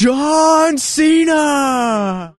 John Cena!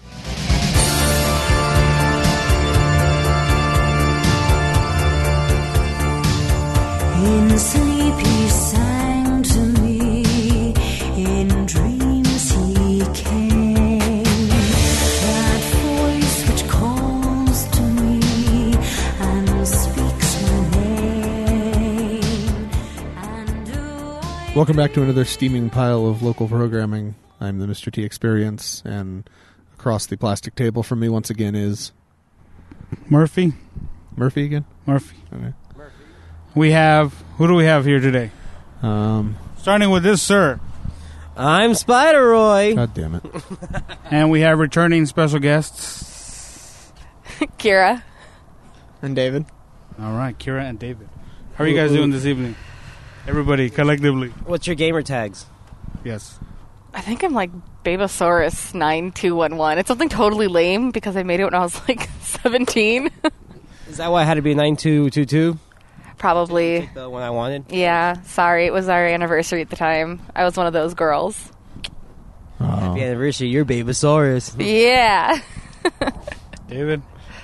In sleep he sang to me, in dreams he came. That voice which calls to me and speaks my name. And Welcome back to another steaming pile of local programming. I'm the Mr. T Experience, and across the plastic table from me once again is... Murphy. Murphy again? Murphy. Okay. We have... Who do we have here today? Starting with this, sir. I'm Spider-Roy. God damn it. And we have returning special guests. Kira. And David. All right, Kira and David. How are you guys doing this evening? Everybody, collectively. What's your gamer tags? Yes. I think I'm like Babosaurus 9211. It's something totally lame because I made it when I was like 17. Is that why I had to be 9222? Probably. The one I wanted? Yeah, sorry. It was our anniversary at the time. I was one of those girls. Happy anniversary, you're Babosaurus. Yeah. David?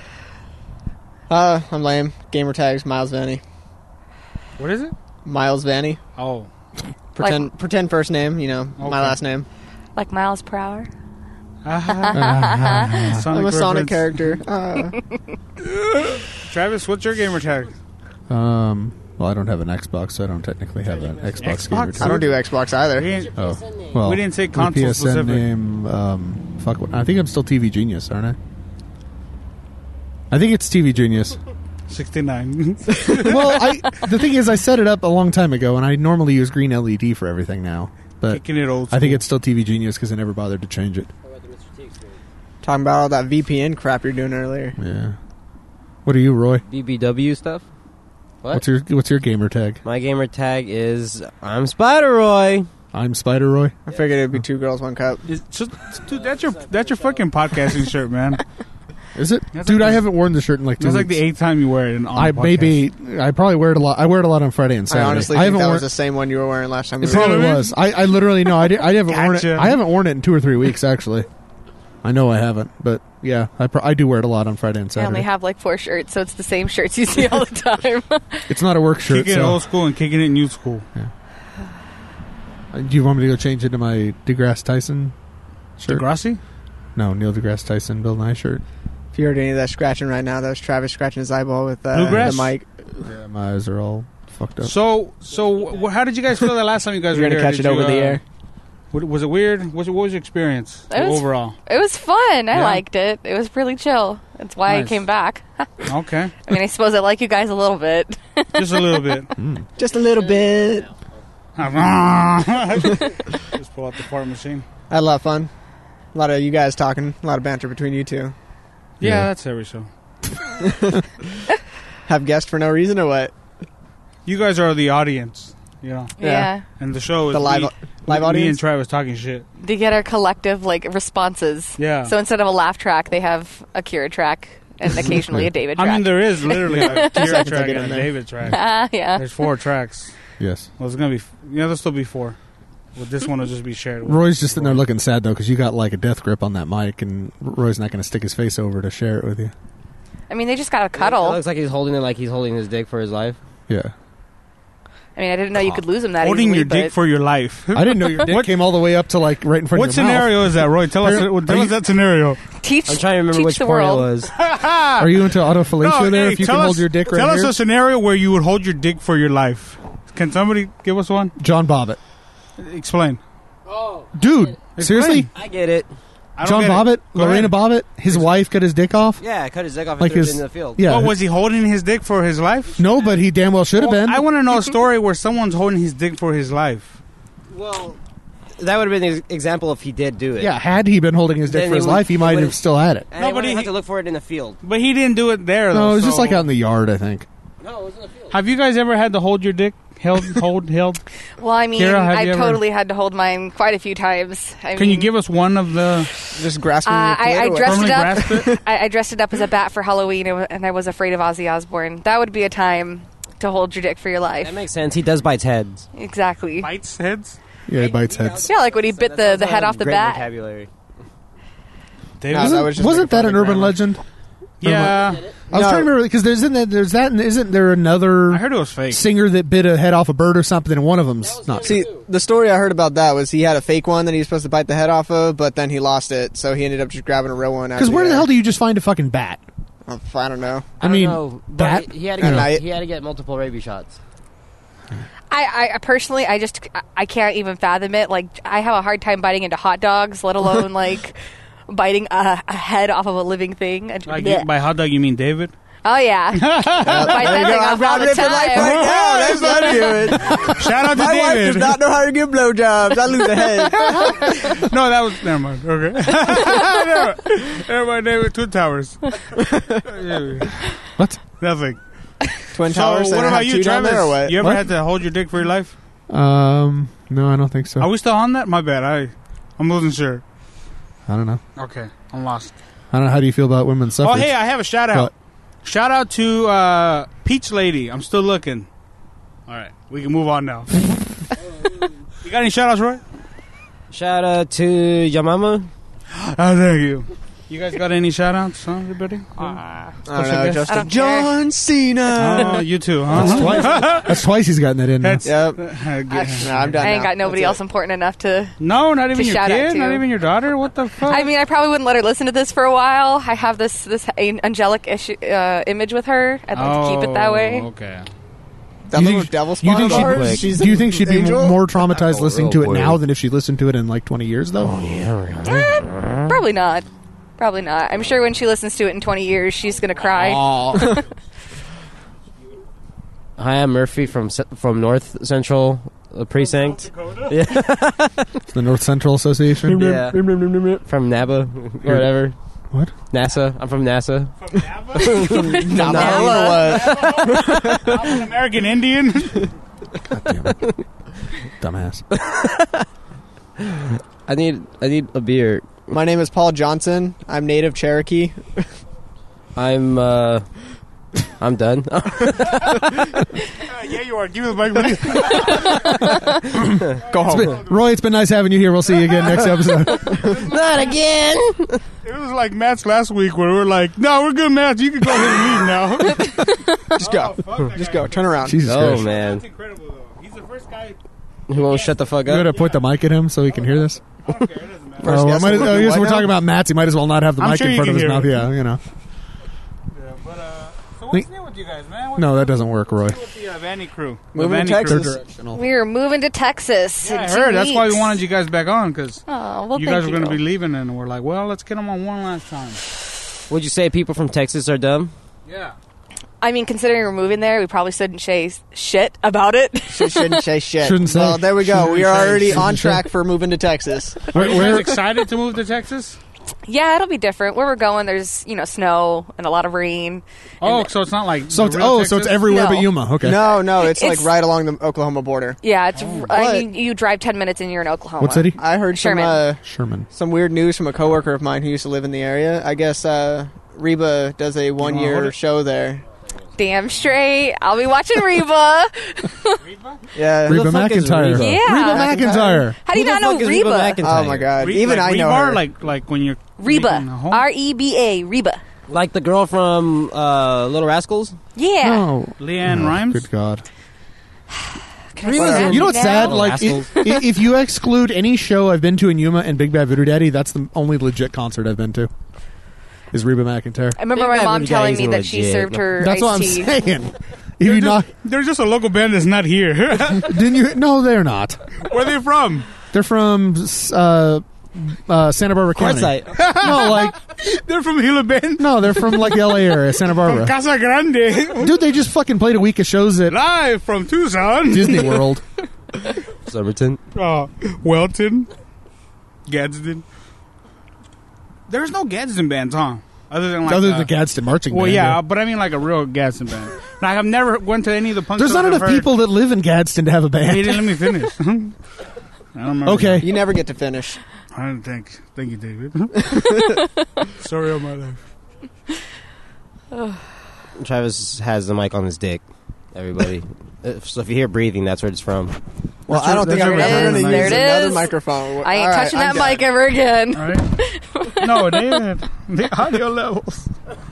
I'm lame. Gamer tags, Miles Vanny. What is it? Miles Vanny. Oh. Pretend first name, you know, Okay. my last name. Like miles per hour. I'm a Sonic character. Travis, what's your gamer tag? Well, I don't have an Xbox, so I don't technically have an Xbox gamer I tag. don't do Xbox either. Well, We didn't say the console PSN specific. name, I think I'm still TV Genius, aren't I? I think it's TV Genius. 69. Well, the thing is, I set it up a long time ago, and I normally use green LED for everything now. But Kicking it old I think school. it's still TV Genius because I never bothered to change it. Talking about all that VPN crap you're doing earlier. Yeah. What are you, Roy? BBW stuff? What? What's your gamer tag? My gamer tag is I'm Spider-Roy. I'm Spider-Roy. I figured it'd be 2 girls, 1 cup. Dude, that's your fucking podcasting shirt, man. Is it? That's Dude, like I the- haven't worn the shirt in like 2 That's weeks. like the 8th time you wear it. I probably wear it a lot. I wear it a lot on Friday and Saturday. I honestly think that was the same one you were wearing last time. It probably was. I literally know. I haven't worn it. Gotcha. I haven't worn it in 2 or 3 weeks actually. I know I haven't, but yeah, I do wear it a lot on Friday and I Saturday. only have like 4 shirts, so it's the same shirts you see all the time. It's not a work shirt. Kicking it So. old school and kicking it new school. Do you want me to go change it to my DeGrasse Tyson shirt? Degrassi? No, Neil deGrasse Tyson, Bill Nye shirt. If you heard any of that scratching right now, that was Travis scratching his eyeball with the Bluegrass? mic. Yeah, my eyes are all fucked up. So how did you guys feel the last time you guys You're were going here? to catch it over the air. Was it weird? What was your experience It was- overall? It was fun. I Yeah? liked it. It was really chill. That's why Nice. I came back. Okay. I mean, I suppose I like you guys a little bit. Just a little bit. Just a little bit. Just pull out the fart machine. I had a lot of fun. A lot of you guys talking. A lot of banter between you two. Yeah, that's every show. Have guests for no reason or what? You guys are the audience, you know. Yeah. And the show is The live me and audience? Travis talking shit. They get our collective like responses. Yeah. So instead of a laugh track, they have a Kira track and occasionally a David track. I mean, there is literally a Kira seconds track I get and a in there. David track. Yeah. There's 4 tracks. Yes. Well, it's gonna be. There'll still be 4. Well, this one will just be shared. With Roy's just sitting there looking sad though because you got like a death grip on that mic, and Roy's not going to stick his face over to share it with you. I mean, they just got to It cuddle. looks like he's holding it like he's holding his dick for his life. Yeah. I mean, I didn't know you could lose them that holding easily. your dick but for your life. I didn't know your dick came all the way up to like right in front What of your mouth. scenario is that, Roy? Tell us that scenario. teach. I'm trying to remember teach which the porn world. it was. Are you into autofellatio there? hey, If you tell can us- hold your dick right Tell us here? a scenario where you would hold your dick for your life. Can somebody give us one? John Bobbitt. Explain. Dude, seriously? I get it. I don't John get it. Bobbitt? Go Lorena ahead. Bobbitt? His wife cut his dick off? Yeah, cut his dick off Like and threw it his- in the field. Yeah. Oh, was he holding his dick for his life? No, but he damn well should have Well, been. I want to know a story where someone's holding his dick for his life. Well, that would have been an example if he did do it. Yeah, had he been holding his dick Then for he his would- life, he he might would've- have still had it. And No, he but wouldn't he- have to look for it in the field. But he didn't do it there, though. No, it was just so- like out in the yard, I think. No, it was in the field. Have you guys ever had to hold your dick? Held? Well, I mean, Kira, have I've you ever- totally had to hold mine quite a few times. I Can you mean, give us one of the... Just grasping your I clit or dressed what? it Firmly up. grasp it? I dressed it up as a bat for Halloween, and I was afraid of Ozzy Osbourne. That would be a time to hold your dick for your life. That makes sense. He does bite heads. Exactly. Bites heads? Yeah, he bites heads. Yeah, like when he bit the head off the great bat. vocabulary. No, that was just Wasn't that an making fun of urban grammar. legend? Yeah. I was trying to remember because isn't there another I heard it was fake. singer that bit a head off a bird or something, and one of them's not. See, the story I heard about that was he had a fake one that he was supposed to bite the head off of, but then he lost it, so he ended up just grabbing a real one. Because where the hell do you just find a fucking bat? I don't know. I mean, know, bat. but he had to get multiple rabies shots. I personally, I can't even fathom it. Like, I have a hard time biting into hot dogs, let alone like biting a head off of a living thing. Like, by hot dog, you mean David? Oh yeah, bite that thing off all the it for life time. right now. That's what I do it. Shout out to My wife David. does not know how to give blowjobs. I lose a head. No, that was never mind. Okay, never mind. David, Twin Towers. What? Nothing. Twin So, Towers. what and I about have you, two down Travis? there or what? You ever What? had to hold your dick for your life? No, I don't think so. Are we still on that? My bad. I'm losing sure. I don't know. Okay, I'm lost. I don't know. How do you feel about women's Oh, suffrage? hey, I have a shout out. What? Shout out to Peach Lady. I'm still looking. All right, we can move on now. You got any shout outs, Roy? Shout out to your mama. Oh, thank you. You guys got any shout outs, huh, everybody? I don't know. Just I a don't John Cena. Oh, you too, huh? That's twice. That's twice he's gotten that in. Now. That's- Yep. Uh, No, I'm done I ain't now. got nobody That's else important enough to. No, not even To your shout out kid, to. not even your daughter. What the fuck? I mean, I probably wouldn't let her listen to this for a while. I have this angelic image with her. I'd like to keep it that way. Okay. That You little think- devil you spawn think of she'd- ours? She's Do you an think she'd be angel? more traumatized listening to it real now boy. than if she listened to it in like 20 years, though? Probably not. Probably not. I'm sure when she listens to it in 20 years, she's gonna cry. Hi, I'm Murphy from North Central Precinct. The North Central Association? Yeah. From NABA or whatever. What? NASA. I'm from NASA. I'm an American Indian. God damn it. Dumbass. I need a beer. My name is Paul Johnson. I'm native Cherokee. I'm done. Yeah, you are. Give me the mic, please. Go home. Roy, it's been nice having you here. We'll see you again next episode. Not again. It was like Matt's last week where we were like, no, we're good, Matt. You can go ahead and leave now. Just go. Just go. Turn around. Jesus Oh Christ. man, That's incredible, though. He's the first guy. who won't shut the fuck You gotta up? point the mic at him so he can hear this. I don't care. It doesn't matter. First Oh, well, guess I it would be guess what we're now? talking about Mats. He might as well not have the I'm mic sure in you front of can his hear mouth. it. Yeah, you know. Yeah, but, so what's new with you guys, man? What's No, that doesn't work, Roy. new with the Vanny crew? Moving the to Vanny crew. Texas. We're moving to Texas. Yeah, in I 2 heard. That's why we weeks. wanted you guys back on, because Oh, well, you thank guys were going to be leaving, and we're like, well, let's get them on one last time. Would you say people from Texas are dumb? Yeah. I mean, considering we're moving there, we probably shouldn't say shit about it. Shouldn't say shit. Shouldn't say. Well, there we go. Shouldn't We are say. already Shouldn't on say. track for moving to Texas. Are you guys excited to move to Texas? Yeah, it'll be different. Where we're going, there's snow and a lot of rain. Oh, so it's not like So the it's real so it's Texas? everywhere No. but Yuma. Okay. No, it's like It's- right along the Oklahoma border. Yeah, it's. Oh. I mean, you drive 10 minutes and you're in Oklahoma. What city? I heard Sherman. Sherman. some weird news from a coworker of mine who used to live in the area. I guess Reba does a hold one-year it? show there. Damn straight. I'll be watching Reba. Yeah. Reba the fuck is McEntire. Reba? Yeah. Reba McEntire. How do you Who the not know fuck is Reba? McEntire? Oh my God! Even like I know rebar, her. like when you're Reba. making a home? Reba. Reba. Like the girl from Little Rascals? Yeah. No. Leanne Rhymes. Good God. Can I say that You know what's now? sad? Like, Rascals. if you exclude any show I've been to in Yuma and Big Bad Voodoo Daddy, that's the only legit concert I've been to. Is Reba McEntire. I remember Big my Bad mom Voodoo telling Daddy's me that she legit. served her That's what I'm iced tea. saying. If you not, They're just a local band that's not here. didn't you? No, they're not. Where are they from? They're from Santa Barbara County. Quartzite. No, like They're from Gila Bend. no, they're from like the LA area, Santa From Barbara. Casa Grande. Dude, they just fucking played a week of shows at Live from Tucson. Disney World. Somerton. Welton. Gadsden. There's no Gadsden bands, huh? Other than like Other than the Gadsden marching well, band. yeah, but I mean like a real Gadsden band. Like I've never went to any of the punk There's shows not I've enough heard. people that live in Gadsden to have a They band. didn't let me finish. I don't remember. Okay. You never get to finish. I don't think. Thank you, David. Sorry on my life. Travis has the mic on his dick. everybody. So if you hear breathing, that's where it's from. Well, I don't think that's I'm your ever going to reference. There use it another is. microphone. I ain't All right, touching I'm that mic done. ever again. All right. No, David. The audio levels.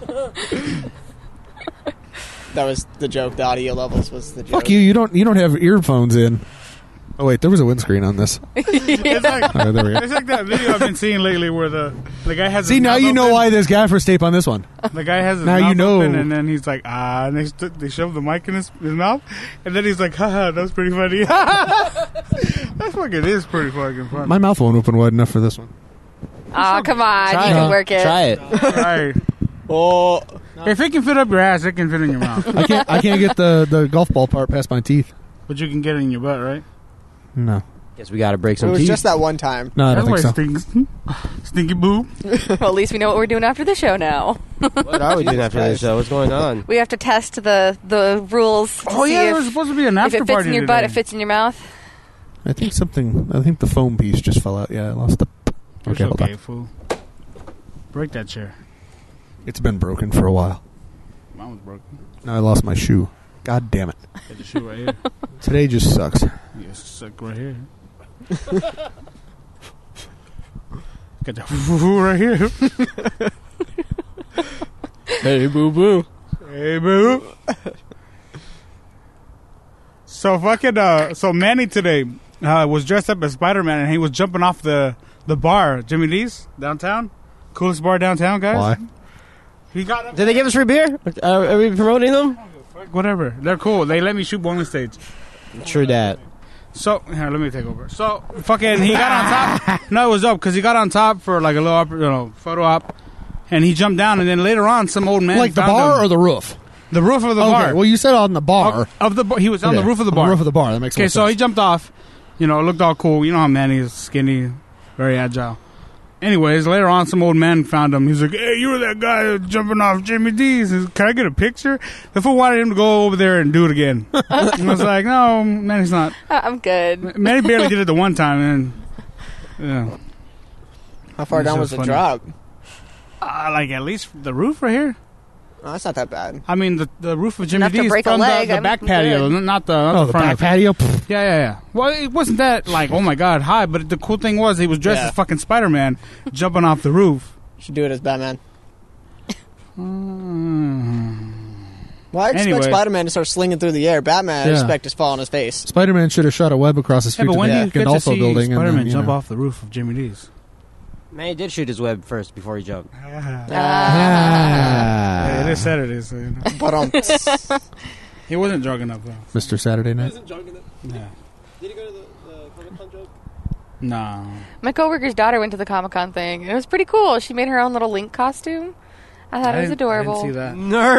That was the joke. The audio levels was the joke. Fuck you! You don't have earphones in. Oh wait, there was a windscreen on this. It's like, Oh, there we go. it's like that video I've been seeing lately where the guy has See, his now mouth you know open. why there's gaffer's tape on this one. The guy has his Now mouth you know. open, and then he's like, and they shove the mic in his mouth, and then he's like, haha, that's pretty funny. That fucking is pretty fucking funny. My mouth won't open wide enough for this one. Oh, come on. Try You it. can work it. Try it. Right. Oh, If it can fit up your ass, it can fit in your mouth. I can't get the golf ball part past my teeth. But you can get it in your butt, right? No, Guess we got to break it some was teeth. just that one time. no, I don't That's think why so. it stinks. Stinky boo. Well, at least we know what we're doing after the show now. What are we doing after this show? What's going on? We have to test the rules. To Oh see yeah, if, there's supposed to be an if after it fits party in your today. butt, it fits in your mouth. I think the foam piece just fell out. Yeah, I lost the. It's Okay, hold okay, on. fool. Break that chair. It's been broken for a while. Mine was broken. Now I lost my shoe. God damn it! Get the shoe right here. Today just sucks. You suck right here. Got the right here. Hey, boo boo. Hey, boo. So fucking so Manny today was dressed up as Spider-Man, and he was jumping off the bar, Jimmy D's downtown, coolest bar downtown, guys. Why? He got up. Did they give us free beer? Are we promoting them? Whatever, they're cool. They let me shoot one on stage. True that. So here, let me take over. So fucking, he got on top. No, it was up because he got on top for like a little photo op, and he jumped down, and then later on, some old man Like the found bar him. or the roof? The roof of the Okay. bar. Well, you said on the bar. Of the bar. He was on the Okay, roof of the on bar. The roof of the bar. That makes Okay, more so he sense. jumped off. You know, it looked all cool. You know how Manny is skinny, very agile. Anyways, later on, some old man found him. He's like, "Hey, you were that guy jumping off Jimmy D's. Can I get a picture?" The fool wanted him to go over there and do it again. I was like, "No, Manny's not. I'm good. Manny barely did it the one time." And yeah, How far This down is was the funny. drop? like at least the roof right here. Oh, that's not that bad. I mean, the roof of Jimmy Enough to D's break a from leg. the I'm back good. patio, not the Oh, the front back of- patio. Pfft. Yeah. Well, it wasn't that like, oh my god, high, but the cool thing was he was dressed Yeah. as fucking Spider-Man, jumping off the roof. Should do it as Batman. Mm. Well, I expect Anyway. Spider-Man to start slinging through the air. Batman, I Yeah. expect to fall on his face. Spider-Man should have shot a web across the Yeah, street but to when the do you get to Gandolfo see building. and Spider-Man then, you jump know. off the roof of Jimmy D's? Man, he did shoot his web first before he jumped. Yeah, it is Saturday, so you know. But He wasn't drunk enough though. Mr. Saturday Night. Yeah. Did he go to the Comic-Con joke? No. My coworker's daughter went to the Comic-Con thing. It was pretty cool. She made her own little Link costume. I thought it was adorable. I didn't see that.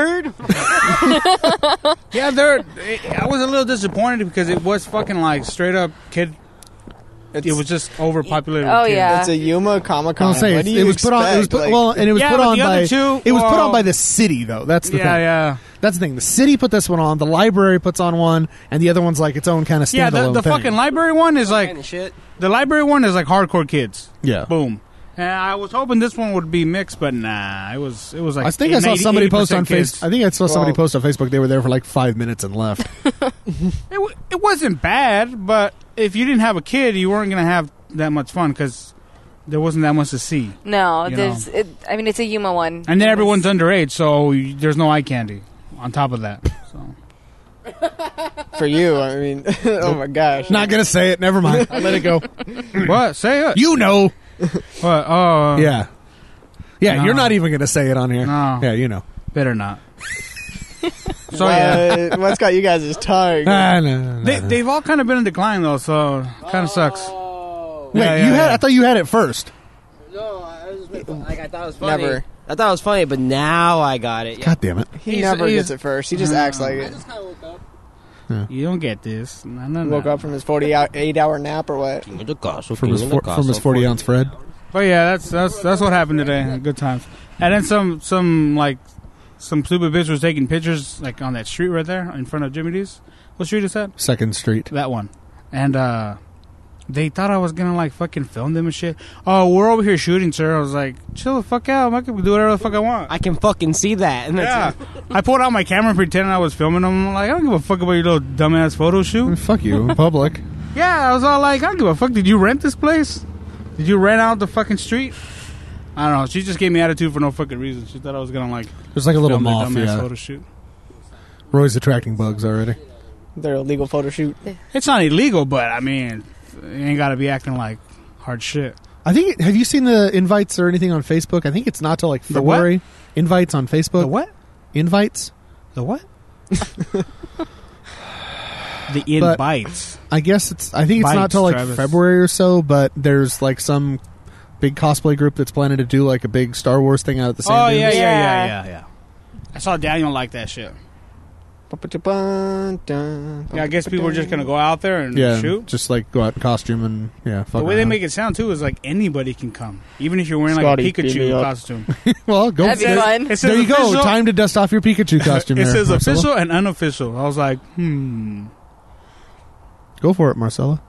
Nerd. Yeah, I was a little disappointed because it was fucking like straight up kid. It was just overpopulated. Oh, with kids. yeah. it's a Yuma Comic Con. I'll say What do it you was put on. It was expect? put, well, and it was Yeah, put but on the by. other two, It was put well- on by the city, though. That's the thing. Yeah. That's the thing. The city put this one on. The library puts on one, and the other one's like its own kind of standalone Yeah, the thing. fucking library one is like Kind of shit. the library one is like hardcore kids. Yeah. Boom. And I was hoping this one would be mixed, but nah, it was like. I think I saw somebody post on 80% kids. Facebook. I think I saw somebody Well- post on Facebook. They were there for like 5 minutes and left. It wasn't bad, but if you didn't have a kid, you weren't gonna have that much fun because there wasn't that much to see. No, You there's. I mean, it's a Yuma one. And then everyone's underage, so there's no eye candy on top of that. So For you, I mean, oh my gosh. Not gonna say it. Never mind. I'll let it go. what? Say it. You know. What? Oh, Yeah. Yeah. No. You're not even gonna say it on here. No. Yeah. You know. Better not. So yeah, What's got you guys' tongue? No. they've all kind of been in decline though, so kind of sucks. Wait. Yeah, you yeah, had. yeah. I thought you had it first. No, I was just like I thought it was funny. Never. I thought it was funny, but now I got it. Yeah. God damn it. He never he's- gets it first. He just acts like it. kind of woke up. You don't get this. No. Woke up from his 48-hour nap or what? King of the castle, From king his of the castle, 40-ounce Fred. But yeah, that's what happened today. Good times. And then some stupid bitch was taking pictures like on that street right there in front of Jimmy D's. What street is that? 2nd Street. That one. And They thought I was gonna like fucking film them and shit. Oh, we're over here shooting, sir. I was like, chill the fuck out. I can do whatever the fuck I want. I can fucking see that. And that's Yeah. I pulled out my camera and pretended I was filming them. I'm like, I don't give a fuck about your little dumbass photo shoot. Fuck you, in public. Yeah, I was all like, I don't give a fuck. Did you rent this place? Did you rent out the fucking street? I don't know. She just gave me attitude for no fucking reason. She thought I was gonna like There's like a little film the moth, dumbass yeah. photo shoot. Roy's attracting bugs already. Their illegal photo shoot. It's not illegal, but I mean, you ain't gotta be acting like hard shit. I think. Have you seen the invites or anything on Facebook? I think it's not till like The what? February. Invites on Facebook. The what? Invites. The what? The But- invites. I guess it's. I think it's Bites, not till like Travis. February or so. But there's like some big cosplay group that's planning to do like a big Star Wars thing out at the same. Oh yeah, Yeah. yeah. I saw Daniel like that shit. Yeah, I guess people are just gonna go out there and Yeah, shoot. just like go out in costume and yeah. Fuck The way they around. make it sound too is like anybody can come, even if you're wearing Scotty, like a beat me Pikachu up. costume. Well, go. That'd be fun. It says There you go. official- Time to dust off your Pikachu costume. It there, says Marcella. official and unofficial. I was like, Go for it, Marcella.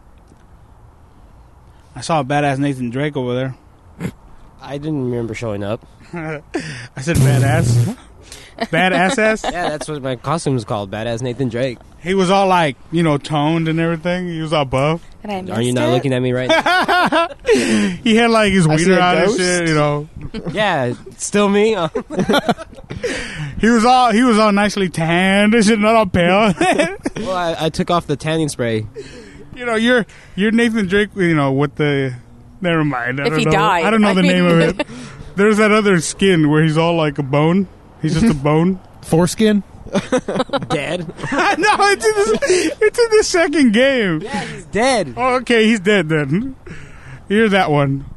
I saw a badass Nathan Drake over there. I didn't remember showing up. I said badass. Badass ass. Yeah, that's what my costume was called, Badass Nathan Drake. He was all like, toned and everything. He was all buff. And I missed Are you not it. looking at me right now? He had like his I see wiener a out and ghost. shit, Yeah, it's still me. He was all nicely tanned and shit, not all pale. Well, I took off the tanning spray. You're Nathan Drake, with the. Never mind. I If don't he know. died, I don't know I the mean- name of it. There's that other skin where he's all like a bone. He's just a bone. Foreskin. Dead. No, it's in the second game. Yeah, he's dead. Oh, okay, he's dead then. Here's that one.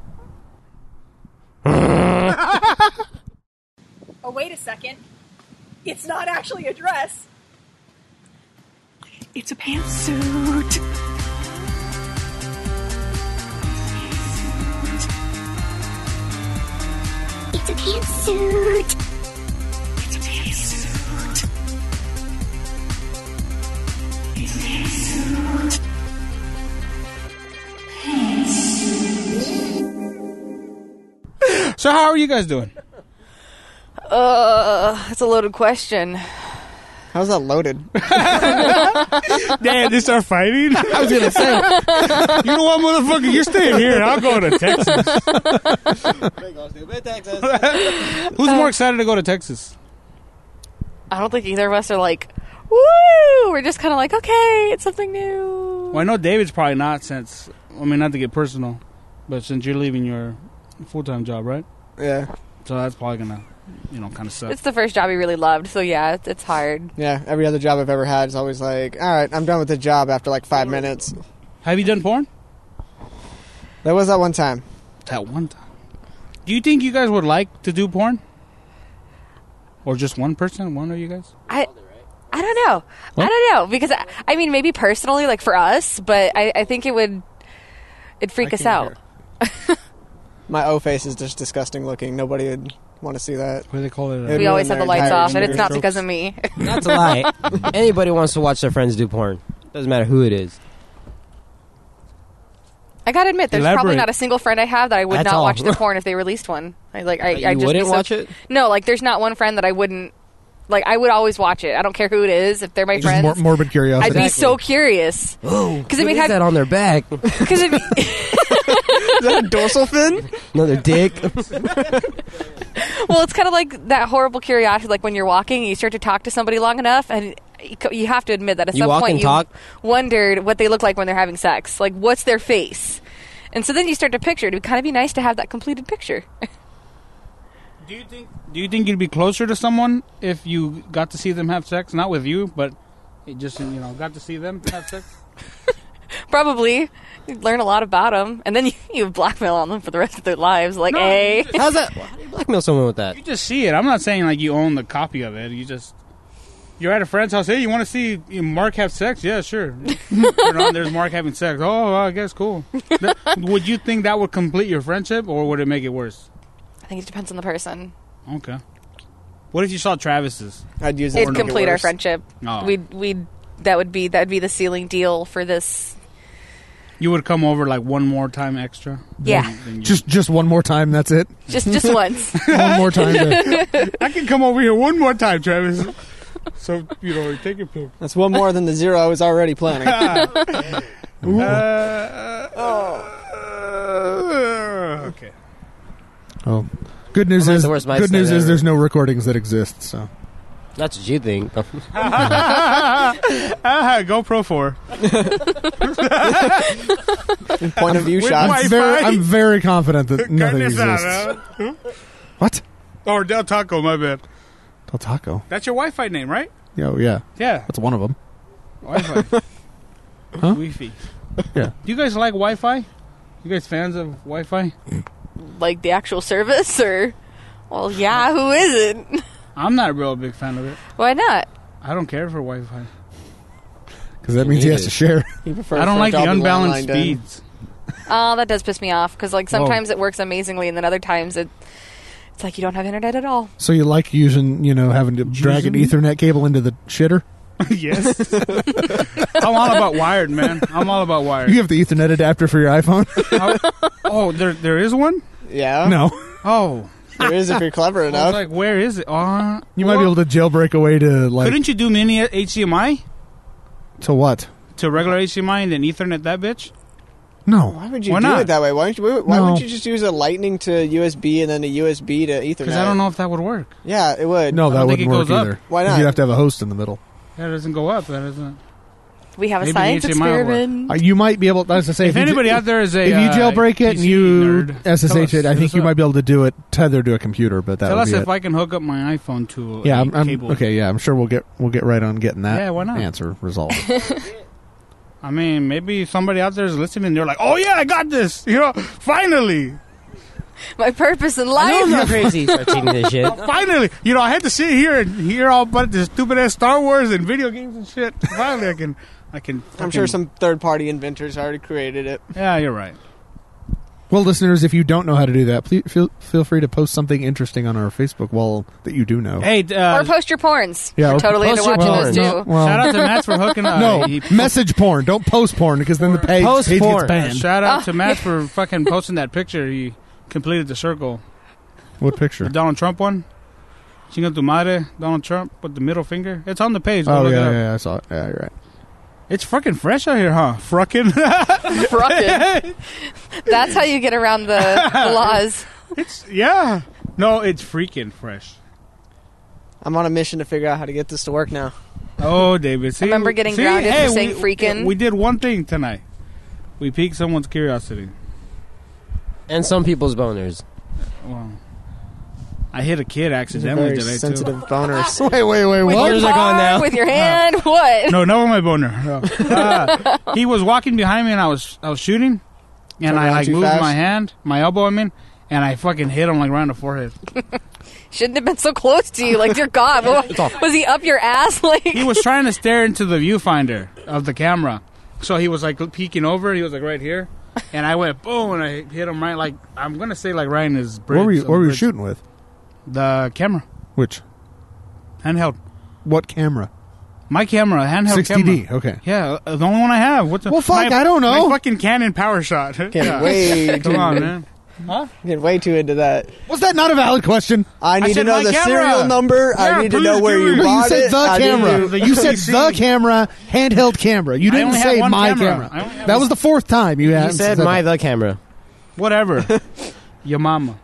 Oh, wait a second. It's not actually a dress. It's a pantsuit. It's a pantsuit. It's a pantsuit. It's a pantsuit. So how are you guys doing? That's a loaded question. How's that loaded? Damn, they start fighting? I was gonna say. You know what, motherfucker? You're staying here and I'll go to Texas. Who's more excited to go to Texas? I don't think either of us are like, woo! We're just kind of like, okay, it's something new. Well, I know David's probably not not to get personal, but since you're leaving your full-time job, right? Yeah, So that's probably gonna, kind of suck. It's the first job he really loved, so yeah, it's hard. yeah. Every other job I've ever had is always like, all right, I'm done with the job after like 5 minutes. Have you done porn? That was that one time. That one time. Do you think you guys would like to do porn? Or just one person? One of you guys? I don't know. I don't know because I mean maybe personally like for us, but I think it'd freak us out. My O face is just disgusting looking. Nobody would want to see that. What do they call it? It'd We always have the ruin their lights entire off, and it's not strokes. because of me. That's a lie. Anybody wants to watch their friends do porn. Doesn't matter who it is. I gotta admit, there's Elaborate. probably not a single friend I have that I would That's not all. watch their porn if they released one. I You just wouldn't be so- watch it? No, like there's not one friend that I wouldn't. Like I would always watch it. I don't care who it is. If they're my Just friends, morbid curiosity. I'd be so curious. Oh, Because I mean, what is that on their back? because Is that a dorsal fin? Another dick. well, it's kind of like that horrible curiosity. Like when you're walking, and you start to talk to somebody long enough, and you have to admit that at You some walk point and you talk? wondered what they look like when they're having sex. Like, what's their face? And so then you start to picture. It would kind of be nice to have that completed picture. Do you think you'd be closer to someone if you got to see them have sex? Not with you, but it just got to see them have sex? Probably. You'd learn a lot about them. And then you blackmail on them for the rest of their lives. Like, No. hey. How's that? How do you blackmail someone with that? You just see it. I'm not saying like you own the copy of it. You're at a friend's house. Hey, you want to see Mark have sex? Yeah, sure. Turn on, there's Mark having sex. Oh, well, I guess cool. Would you think that would complete your friendship, or would it make it worse? I think it depends on the person. Okay. What if you saw Travis's? I'd use it. It'd complete our friendship. Oh. That would be the sealing deal for this You would come over like one more time extra. Yeah. Than you- Just one more time. That's it. Just once. One more time. I can come over here one more time, Travis. So take your pick. That's one more than the 0 I was already planning. Okay. Oh, good news I'm is the worst mic good news stand is ever. there's no recordings that exist. So That's what you think. GoPro 4. Point of view With shots. Wi-Fi. I'm very confident that nothing Carne exists. asada. What? Or Del Taco, my bad. Del Taco. That's your Wi-Fi name, right? Yeah, yeah. Yeah. That's one of them. Wi-Fi. Huh? Wi-Fi. Yeah. Do you guys like Wi-Fi? You guys fans of Wi-Fi? Like the actual service, or? Well, yeah. Who isn't? I'm not a real big fan of it. Why not? I don't care for Wi-Fi. Because that means he has to share. You prefer I don't for like it to the all be unbalanced landline done. speeds. Oh, that does piss me off because like sometimes it works amazingly, and then other times it's like you don't have internet at all. So you like using, having to drag an Ethernet cable into the shitter? Yes. I'm all about wired, man. I'm all about wired. You have the Ethernet adapter for your iPhone? Oh, there is one? Yeah. No. Oh. There is if you're clever I was enough. like, where is it? You might be able to jailbreak a way to Couldn't you do mini HDMI to what? to regular HDMI and then Ethernet that bitch? No. Why would you Why do not? it that way? Why No. wouldn't you just use a Lightning to USB and then a USB to Ethernet? Because I don't know if that would work. Yeah, it would. No, I that don't think wouldn't it work goes up. either. Why 'Cause not? You'd have to have a host in the middle. That doesn't go up. That doesn't. We have a Maybe science the HDMI will work. experiment. You might be able. That's to say, If anybody out there is a if you jailbreak it and PC you nerd, SSH it, tell I us think you up. might be able to do it tethered to a computer. But that Tell would us be if it. I can hook up my iPhone to Yeah, a I'm cable. okay. Yeah, I'm sure we'll get right on getting that. Yeah, why not? Answer resolved. I mean, maybe somebody out there is listening. They're like, "Oh yeah, I got this! Finally, My purpose in I know life. I'm not crazy. Start cheating this shit. finally! I had to sit here and hear all about this stupid ass Star Wars and video games and shit. Finally, I can. I'm sure some third-party inventors already created it. Yeah, you're right. Well, listeners, if you don't know how to do that, please feel free to post something interesting on our Facebook wall that you do know. Hey, Or post your porns. Yeah, We're or totally into post your watching porn. those too. No, well, shout out to Matt for hooking up. no, He- message porn. Don't post porn because then the page Post gets porn. banned. Shout out to Matt for fucking posting that picture. He completed the circle. What picture? The Donald Trump one. Chinga tu madre, Donald Trump with the middle finger. It's on the page. Go Oh look it up. yeah, I saw it. Yeah, you're right. It's fucking fresh out here, huh? Fruckin'. Frockin'. That's how you get around the laws. Yeah. No, it's freaking fresh. I'm on a mission to figure out how to get this to work now. Oh, David. See, remember getting grounded for saying freaking. We did one thing tonight. We piqued someone's curiosity. And some people's boners. Well, I hit a kid These are accidentally very today, sensitive too. boners. Wait, With what? your Boners are gone now. arm, with your hand, what? No, not with my boner. No. He was walking behind me, and I was shooting, and Turn I around too moved fast? my elbow, and I fucking hit him right on the forehead. Shouldn't have been so close to you. Like, dear God, was he up your ass? Like, He was trying to stare into the viewfinder of the camera, so he was like peeking over. He was like right here, and I went boom, and I hit him right like I'm gonna say like right in his bridge. What were you bridge. shooting with? The camera, Which? handheld. What camera? My camera, handheld 60D. camera. Okay. Yeah, the only one I have. What's the, Well, fuck, I don't know. My fucking Canon Power Shot. Getting way Come too, on, man. getting way too into that. Was that not a valid question? I need to said know my the camera. serial number. Yeah, I need to please know where do you it. No, you bought said it. the I need camera. to- The You said UPC. the camera, handheld camera. You didn't only have say one my camera. camera. I only have That one- was the fourth time you You had said my the camera. Whatever. Your mama.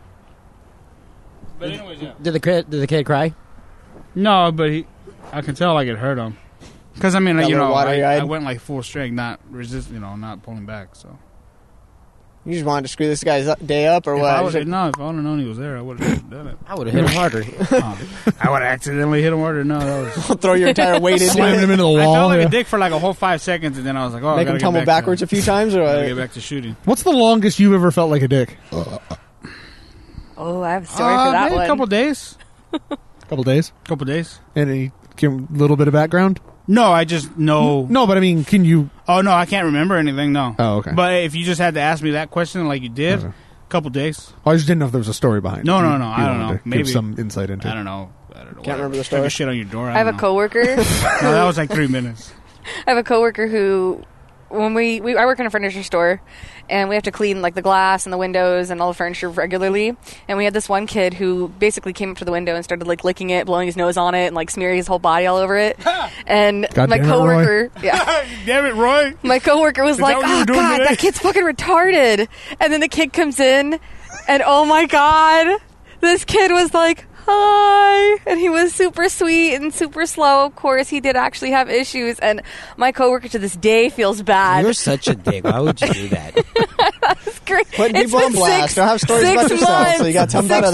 But anyways, yeah. Did the kid cry? No, but I can tell like it hurt him. Because, I mean, Got a you little know, I watery-eyed. went like full strength, not not pulling back, so. You just wanted to screw this guy's day up, or If what? I would have known he was there, I would have done it. I would have hit him harder. I would have accidentally hit him harder. No, that was... Throw your entire weight into Slammed it. him into the I wall. felt like yeah. a dick for like a whole 5 seconds, and then I was like, oh, I Make gotta him get tumble back backwards to, a few times, or gotta get what? back to shooting. What's the longest you've ever felt like a dick? oh, I have a story for that maybe one. a couple days. Couple days. Couple days. Any little bit of background? No, I just know. No, but I mean, can you? Oh, no, I can't remember anything, no. Oh, okay. But if you just had to ask me that question like you did, Okay. couple days. I just didn't know if there was a story behind. No, it. no, You- no, you I don't wanted know. to Maybe. give some insight into. I don't know. Can't remember the Stuck story. a shit on your door. I have a don't know. coworker. No, that was like 3 minutes. I have a coworker who when I work in a furniture store, and we have to clean like the glass and the windows and all the furniture regularly. And we had this one kid who basically came up to the window and started like licking it, blowing his nose on it, and like smearing his whole body all over it. And God my damn it, coworker, yeah, Damn it, Roy. my coworker was like, that what you "Oh were doing God, today?" that kid's fucking retarded." And then the kid comes in, and oh my God, this kid was like, "Hi," and he was super sweet and super slow. Of course, he did actually have issues, and my coworker to this day feels bad. You're such a dick. Why would you do that? That's great. Putting It's people on been blast. Don't have stories 6 about yourself, so you got to tell them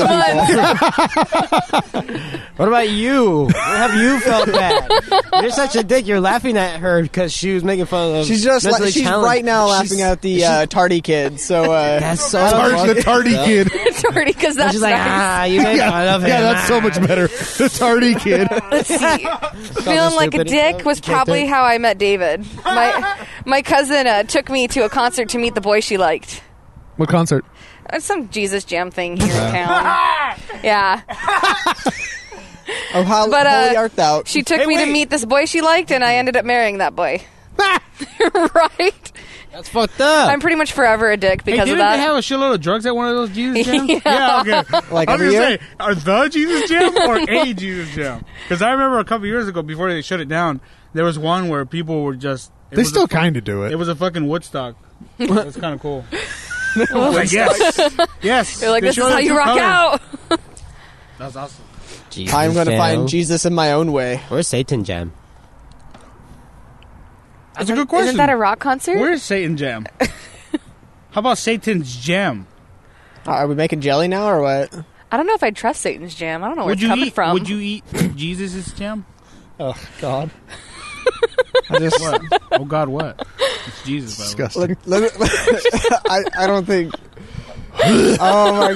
about other people. What about you? What have you felt bad? You're such a dick. You're laughing at her because she was making fun of. She's just mentally she's challenged. right now laughing at the tardy kid. So That's so The tardy kid. Sorry, because that's She's like, nice. you made fun of him. Yeah, that's so much better. The tardy kid. Let's see. Feeling like a stupid. dick was probably how I met David. My cousin took me to a concert to meet the boy she liked. What concert? Some Jesus Jam thing here in town. Yeah. oh, how But, holy art thou? She took Hey, me to wait. meet this boy she liked, and I ended up marrying that boy. Right? That's fucked up. I'm pretty much forever a dick Hey, because of didn't they that. have a shitload of drugs at one of those Jesus jams? Yeah. Okay. Like I was every gonna year? say, are the Jesus jam or a Jesus jam? Because I remember a couple years ago, before they shut it down, there was one where people were just. They still kind of do It it. was a fucking Woodstock. It was kind of cool. Like, yes. Yes. You're like, They this is showed how the you true rock colors. out. That was awesome. Jesus I'm going to Jam. find Jesus in my own way. Where's Satan Jam? That's a good question. Isn't that a rock concert? Where's Satan Jam? How about Satan's Jam? Are we making jelly now or what? I don't know if I'd trust Satan's Jam. I don't know where Would it's you coming eat? from. Would you eat Jesus' jam? Oh God! I just What? Oh God, what? It's Jesus. By the way. Disgusting. I don't think. Oh my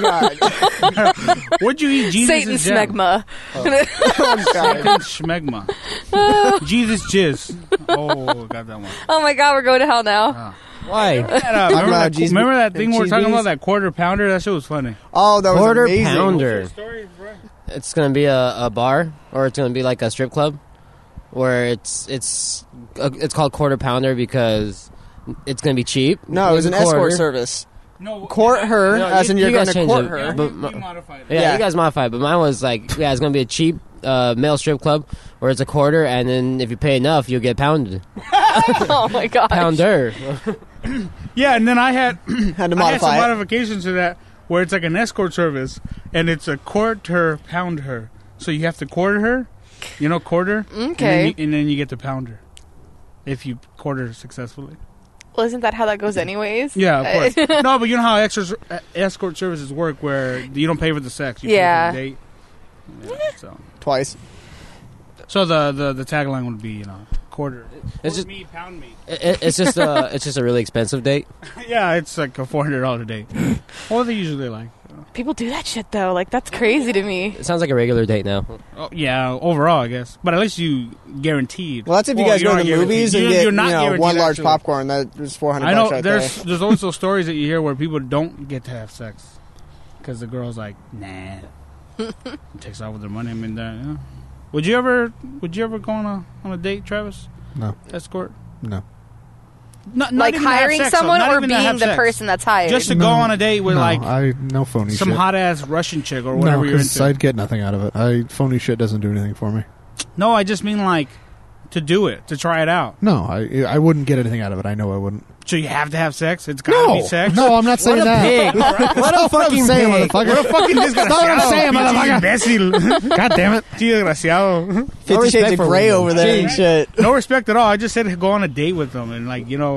God! Would you eat Jesus' Satan's jam? smegma. Oh, God. Satan's schmegma. Jesus jizz. Oh, got that one. Oh my God, we're going to hell now. Why? Remember that thing we were talking cheese about, that quarter pounder? That shit was funny. Oh, that was Quarter amazing. pounder. It's gonna be a bar, or it's gonna be like a strip club, where it's called Quarter Pounder because it's gonna be cheap. No, it was an Quarter. escort service. No, Court her, No, as in you you're going guys to changed court it. her. But we modified it. Yeah, Yeah. you guys modified, but mine was like, yeah, it's gonna be a cheap male strip club where it's a quarter, and then if you pay enough, you'll get pounded. Oh my God. Pounder. Yeah, and then I had Had to I had some modify it. modifications to that where it's like an escort service, and it's a quarter pound her. So you have to quarter her, quarter. Okay. And then you get to pound her if you quarter successfully. Well, isn't that how that goes anyways? Yeah, of course. No, but you know how escort services work, where you don't pay for the sex, you Yeah. pay for the date. Yeah, Twice. so the tagline would be, quarter. It's just me, pound me. it's just a really expensive date. Yeah, it's like a $400 date. What they usually like. People do that shit though. Like that's crazy to me. It sounds like a regular date now. Oh, yeah, overall, I guess. But at least you guaranteed. Well, that's if you Well, guys go you're to the not movies guaranteed. and get You're not guaranteed, one large actually. popcorn. That was $400 I know right there's also stories that you hear where people don't get to have sex because the girl's like, nah, takes off with their money. I mean, yeah. Would you ever go on a date, Travis? No. Escort? No. Not Like even to have hiring sex, though. someone Not or even to being have the sex. person that's hired. Just to go on a date with no phony some shit. hot ass Russian chick or No, whatever you're because into. I'd get nothing out of it. Phony shit doesn't do anything for me. No, I just mean like to do it, to try it out. No, I wouldn't get anything out of it. I know I wouldn't. So you have to have sex. It's gotta be sex. No, I'm not saying What a that. pig! What a fucking saying, pig! motherfucker. What a fucking That's not what I'm saying, motherfucker. Imbécil. God damn it. Tío desgraciado. 50 Shades respect of for Grey women. over there and shit. No respect at all. I just said go on a date with them and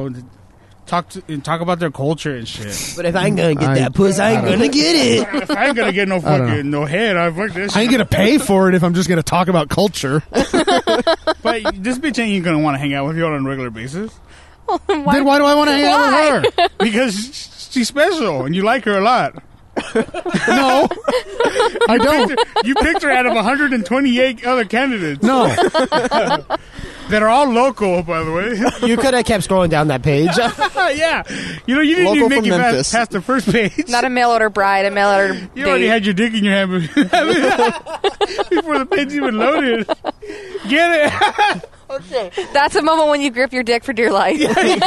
talk about their culture and shit. But if I ain't gonna get I- that pussy, I ain't I don't gonna get it. If I ain't gonna get no I don't fucking no head, I fuck this shit. I ain't gonna pay for it if I'm just gonna talk about culture. But this bitch ain't gonna want to hang out with you on a regular basis Then why do I want to hang out with her? because she's special and you like her a lot. No, I don't. You picked her out of 128 other candidates No, that are all local, by the way. You could have kept scrolling down that page. Yeah, you didn't Local even make from it Memphis. past the first page. Not a mail order bride, a mail order You already date. had your dick in your hand before the page even loaded. Get it? That's a moment when you grip your dick for dear life.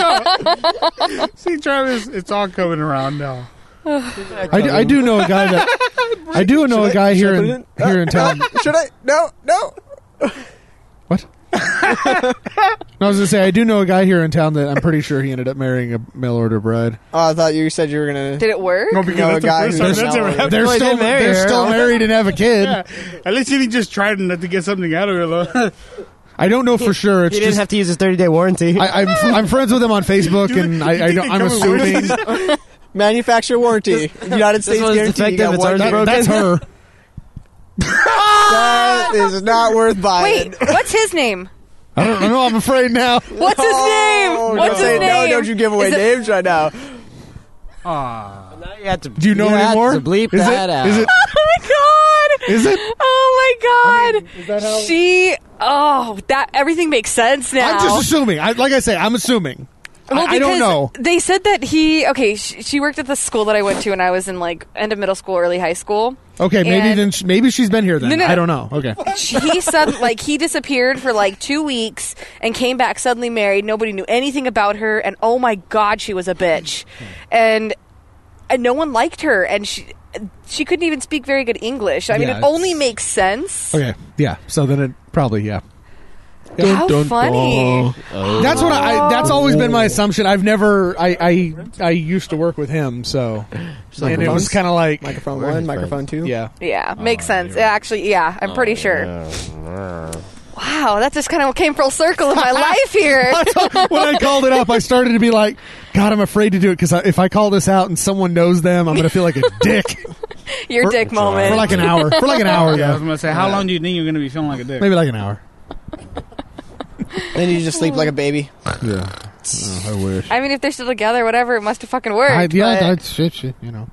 See, Travis, it's all coming around now. I do know a guy that I do know a guy here in town. Should I? No. What? No, I was gonna say I do know a guy here in town that I'm pretty sure he ended up marrying a mail order bride. Oh, I thought you said you were gonna. Did it work? No, because No, that's a guy the first who time that's ever happened. They're still married and have a kid. Yeah. At least he just tried not to get something out of it, though. I don't know for sure. It's He didn't just have to use his 30-day warranty. I'm friends with him on Facebook, and I'm assuming Manufacturer warranty. United States one's guarantee. You defective, got it's one ours year. broken. that's her. That is not worth buying. Wait, what's his name? I don't know. I'm afraid now. What's his name? What's his name? No, don't you give away Is it- names right now. Aw. Now you have to, Do you know have anymore? to bleep Is that out. Is it? Oh my god! Is it? Oh my god! is that how- She? Oh, that everything makes sense now. I'm just assuming. Like I say, I'm assuming. Well, I don't because know. They said that she worked at the school that I went to when I was in like end of middle school, early high school. Okay, maybe And- then maybe she's been here then. No. I don't know. Okay. He said like he disappeared for like 2 weeks and came back suddenly married. Nobody knew anything about her, and oh my god, she was a bitch, and no one liked her, and she couldn't even speak very good English. I mean, Yeah, it only it's- makes sense. Okay. Yeah. So then it probably yeah. How funny! That's what that's always been my assumption. I've never I used to work with him, so and it was kind of like Microphone 1, microphone 2. yeah. Yeah, makes sense. Actually, yeah, I'm pretty sure. Wow, that just kind of came full circle in my life here. When I called it up, I started to be like, God, I'm afraid to do it because if I call this out and someone knows them, I'm going to feel like a dick Your dick moment. for like an hour. For like an hour, I was yeah. going to say, how long do you think you're going to be feeling like a dick? Maybe like an hour. Then you just sleep like a baby. Yeah. I wish. I mean, if they're still together, whatever, it must have fucking worked. Yeah, but- that's shit, you know.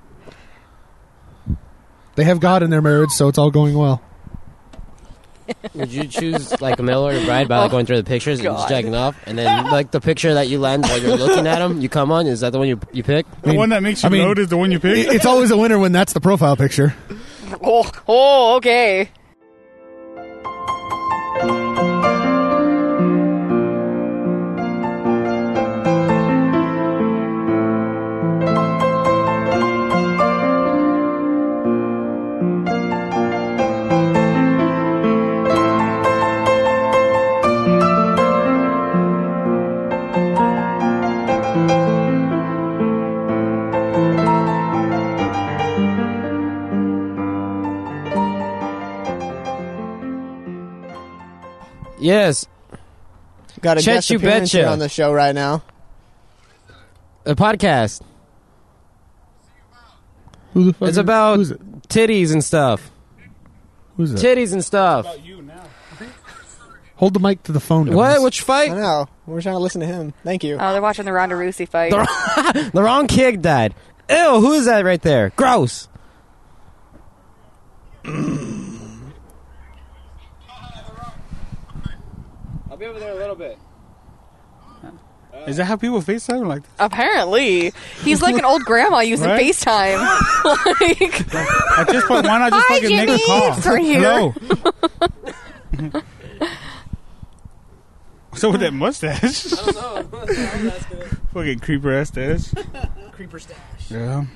They have God in their marriage, so it's all going well. Would you choose like a mail order bride by like going through the pictures and just jacking off, and then like the picture that you land while you're looking at them, you come on? Is that the one you pick? The one that makes you load is the one you pick? It's always a winner when that's the profile picture. Oh, okay. Yes, Got a Chet, guest you appearance betcha. here on the show right now. a podcast. Who the fuck It's about who's it? titties and stuff. Who's it? Titties and stuff. Hold the mic to the phone. What? Dennis. Which I fight? know. We're trying to listen to him. Thank you. Oh, they're watching the Ronda Rousey fight. The wrong kid died. Ew, who is that right there? Gross. I'll be over there a little bit. Is that how people FaceTime? Like, Apparently, he's like an old grandma using Right? FaceTime. Like, at this point, why not just Hi, fucking make Jimmy. a call? It's right here. Hello. So with that mustache, I don't know. fucking creeper ass stash. Creeper stash. Yeah.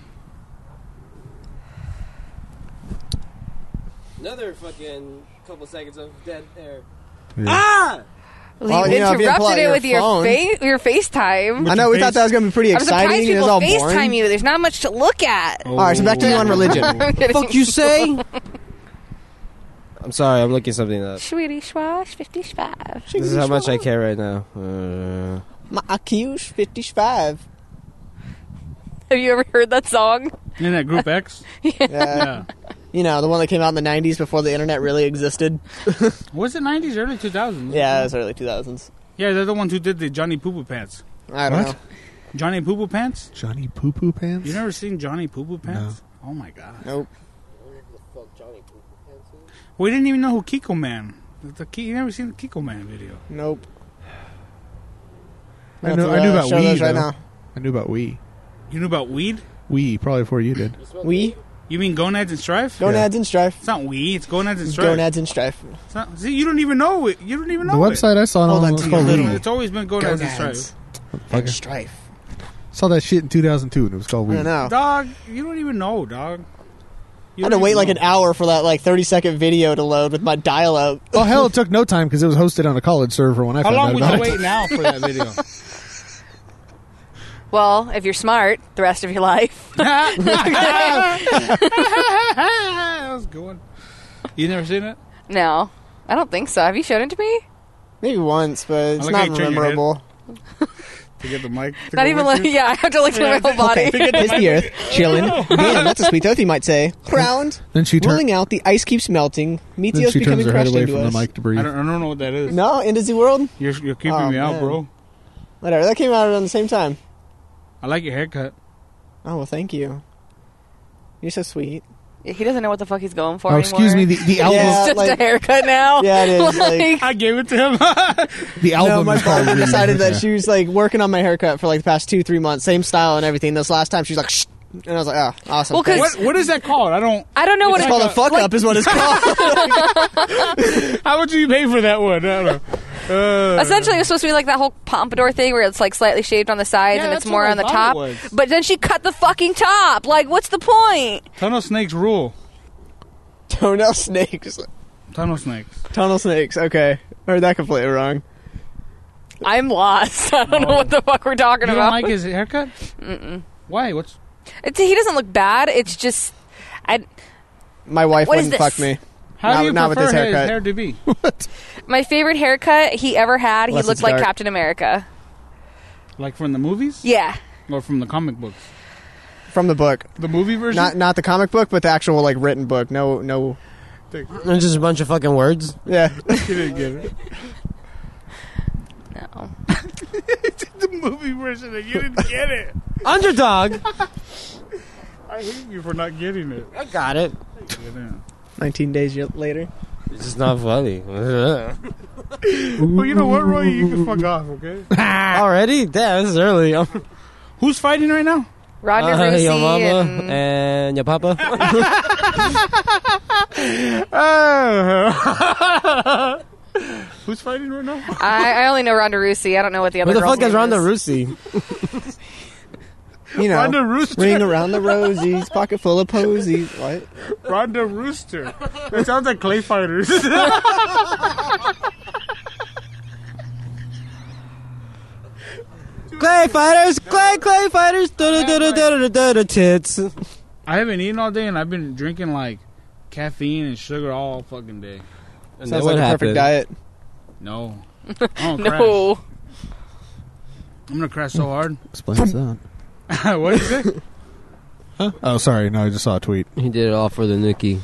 Another fucking couple seconds of dead air. Well, you you know, if you pull out interrupted it your with your phone- your FaceTime. I know we thought that was going to be pretty I'm surprised exciting. It was people all FaceTime boring. you. There's not much to look at. All right, so back to you on religion. I'm kidding. Fuck you say? I'm sorry, I'm looking something up. Sweetie Schwash 55. This is how much I care right now. My IQ's 55. Have you ever heard that song? In that Group X? Yeah. Yeah. You know, the one that came out in the 90s before the internet really existed. Was it 90s, early 2000s? Yeah, it was early 2000s. Yeah, they're the ones who did the Johnny Poo Poo Pants. I don't What? know. Johnny Poo Poo Pants? Johnny Poo Poo Pants? You never seen Johnny Poo Poo Pants? Oh my god. Nope. We didn't even know who Kiko Man. You never seen the Kiko Man video? Nope. I knew about show Wii, those right though. now. I knew about Wii. You knew about weed? Wii, probably before you did. We? You mean Gonads and Strife? Gonads and Strife. It's not we. It's Gonads and Strife. Gonads and Strife. It's not, see, you don't even know it. You don't even know The website I saw it Hold on on was to called your We. little- It's always been Gonads and Strife. And Strife. Saw that shit in 2002 and it was called I We. don't know. Dog, you don't even know, dog. I had to wait like an hour for that 30-second video to load with my dial-up. Oh hell, it took no time because it was hosted on a college server when I How found long out would about you it. wait now for that video? Well, if you're smart, the rest of your life. That was a good one. You never seen it? No, I don't think so. Have you showed it to me? Maybe once, but it's I like how not you turn your head. memorable. To get the mic. to Not go even with like, you? yeah, I have to look through my whole body. Is the earth chilling? Damn, that's a sweet oath you might say. Crowned, Then she rolling out, the ice keeps melting. Then Meteors she turns becoming her head crushed away into from us. the mic to breathe. I don't know what that is. No, in Disney World? You're keeping Oh, me out, man. bro. Whatever, that came out around the same time. I like your haircut. Oh, well, thank you. You're so sweet. He doesn't know what the fuck he's going for Oh, anymore. excuse me. The album. Yeah. It's just like- a haircut now. Yeah, it is, like- I gave it to him. The album. No, my is called partner We. decided that Yeah. she was working on my haircut for the past 2-3 months, same style and everything. This last time, she's like, shh. And I was like, oh, awesome. Well, 'cause- thanks. what is that called? I don't know what It's it called a fuck up, is what it's called. How much do you pay for that one? I don't know. Essentially, it was supposed to be like that whole pompadour thing where it's slightly shaved on the sides Yeah, and it's that's more what I on the thought top. it was. But then she cut the fucking top. Like, what's the point? Tunnel snakes rule. Toenail snakes. Tunnel snakes. Tunnel snakes, okay. I heard that completely wrong. I'm lost. I don't know what the fuck we're talking You about. don't like his haircut? Why? What's He doesn't look bad. It's just, My wife What is wouldn't this? fuck me. how Not- do you not with prefer this his haircut. hair to be? my favorite haircut he ever had. Unless he it's looked like dark. Captain America. Like from the movies? Yeah. Or from the comic books? From the book. The movie version? Not the comic book, but the actual written book. No. It's just a bunch of fucking words. Yeah. You didn't get it. No. The movie version and you didn't get it. Underdog. I hate you for not getting it. I got it. 19 days later. It's just not funny. Well, you know what, Roy? You can fuck off, okay? Already? Damn, this is early. Who's fighting right now? Ronda Rousey Your mama and and your papa. Who's fighting right now? I only know Ronda Rousey. I don't know what the other Who the girl's fuck is name Ronda Rousey? You know. Ronda Rooster. Ring around the rosies, pocket full of posies. What? Ronda Rooster. It sounds like clay fighters. Clay fighters, clay fighters. Da tits. I haven't eaten all day and I've been drinking caffeine and sugar all fucking day. And Sounds then like what a perfect happened? diet. No. I'm gonna crash. No. I'm gonna crash so hard. Explains that. What did you say? Huh? Oh, sorry. No, I just saw a tweet. He did it all for the Nikki.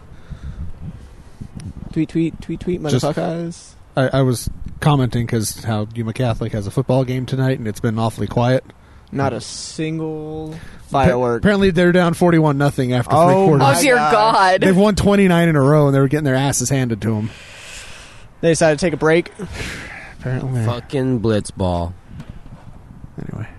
Tweet, motherfuckers. I was commenting because how Yuma Catholic has a football game tonight and it's been awfully quiet. Not a single firework. Apparently, they're down 41-0 after Oh, three quarters. my Oh, dear God. They've won 29 in a row and they were getting their asses handed to them. They decided to take a break. Apparently. Fucking blitzball. Anyway.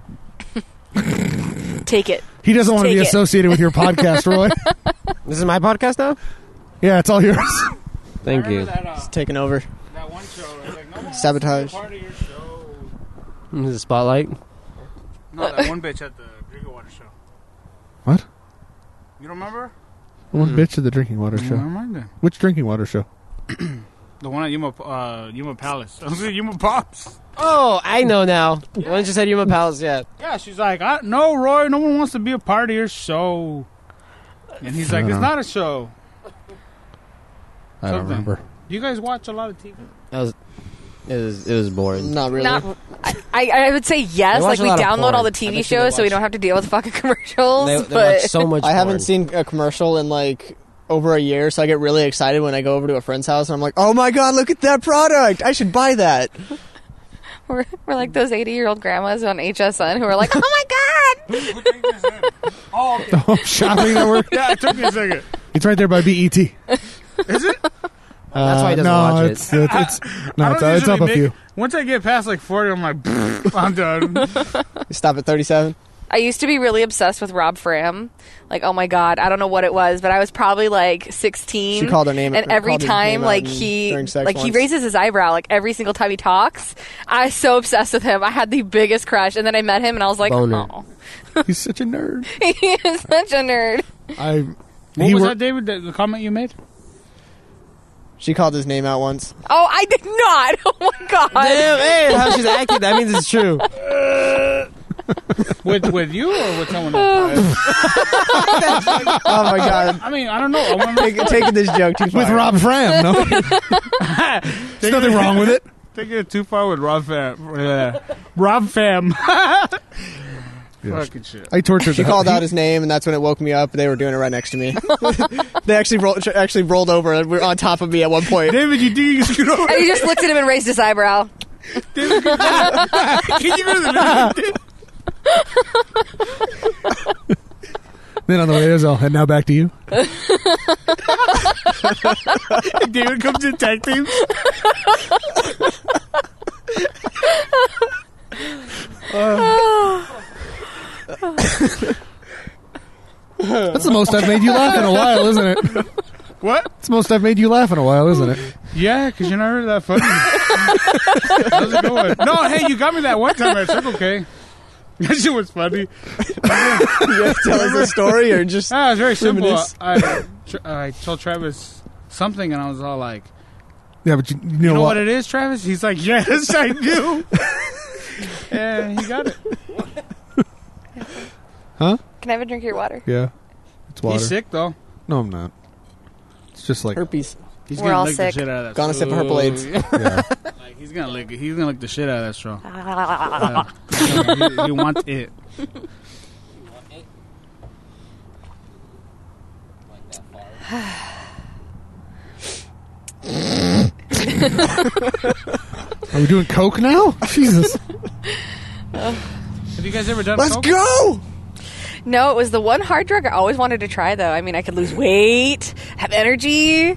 Take it. He doesn't want to Take be it. associated with your podcast, Roy. This is my podcast now? Yeah, it's all yours. Thank you. It's taking over. That one show. I was like, no one Sabotage. wants to be a part of your show. This is Spotlight. No, that one bitch at the drinking water show. What? You don't remember? One bitch at the drinking water show. Never mind then. Which drinking water show? The one at Yuma Palace. I was like, Yuma Pops. Oh, I know now. Why didn't you say Yuma Palace yet? Yeah, she's like, no, Roy, no one wants to be a part of your show. And he's like, it's not a show. I don't Something. remember. Do you guys watch a lot of TV? It was boring. Not really. Not. I would say yes. They watch Like we a lot of download porn. all the I TV bet you shows, they so we watch- don't have to deal with fucking commercials. They but watch so much I haven't porn. seen a commercial in over a year, so I get really excited when I go over to a friend's house and I'm like, oh my god, look at that product! I should buy that. we're like those 80-year-old grandmas on HSN who are like, oh my god. Oh, okay. Oh, shopping network. Yeah, it took me a second. It's right there by BET. Is it? That's why he doesn't no, watch it. it's I don't it's up usually a few. Once I get past 40, I'm like, I'm done. You stop at 37. I used to be really obsessed with Rob Fram. Like, oh my god, I don't know what it was, but I was probably like 16. She called her name, and every called his time name out like in- he during sex like he once. raises his eyebrow like every single time he talks. I was so obsessed with him. I had the biggest crush, and then I met him, and I was like, Boner. oh, He's such a nerd. he is such a nerd. What was that, David? The comment you made? She called his name out once. Oh, I did not. Oh my god. Damn, hey, how she's acting, that means it's true. With you or with someone else? Oh my god. I mean, I don't know. I want to Taking this joke too far. With Rob Fram, no? There's nothing wrong with it. Taking it too far with Rob Fam. Rob Fam. Fucking shit. I tortured She called out his name, and that's when it woke me up. They were doing it right next to me. They actually rolled over and were on top of me at one point. David, you think you can scoot over? And he just looked at him and raised his eyebrow. David, can you go to the video? Then on the way, there's all, and now back to you. David comes in tag teams. That's the most I've made you laugh in a while, isn't it? What? It's the most I've made you laugh in a while, isn't it? Yeah, because you're not really that funny. How's it going? No, hey, you got me that one time at Circle K. That shit was funny. You have to tell us the story, or just Ah, it was very simple. reminisce? I told Travis something, and I was all like, Yeah, but you "You know know what it is, Travis?" He's like, "Yes, I do." And he got it. Huh? Can I have a drink of your water? Yeah. It's water. He's sick though. No, I'm not. It's just like, herpes. He's We're gonna all lick sick. the shit out of that. Gonna sip Purple AIDS. yeah. Like, he's gonna lick it. He's gonna lick the shit out of that straw. He wants it. Are we doing coke now? Jesus. Have you guys ever done? Let's coke? go! No, it was the one hard drug I always wanted to try, though. I mean, I could lose weight, have energy.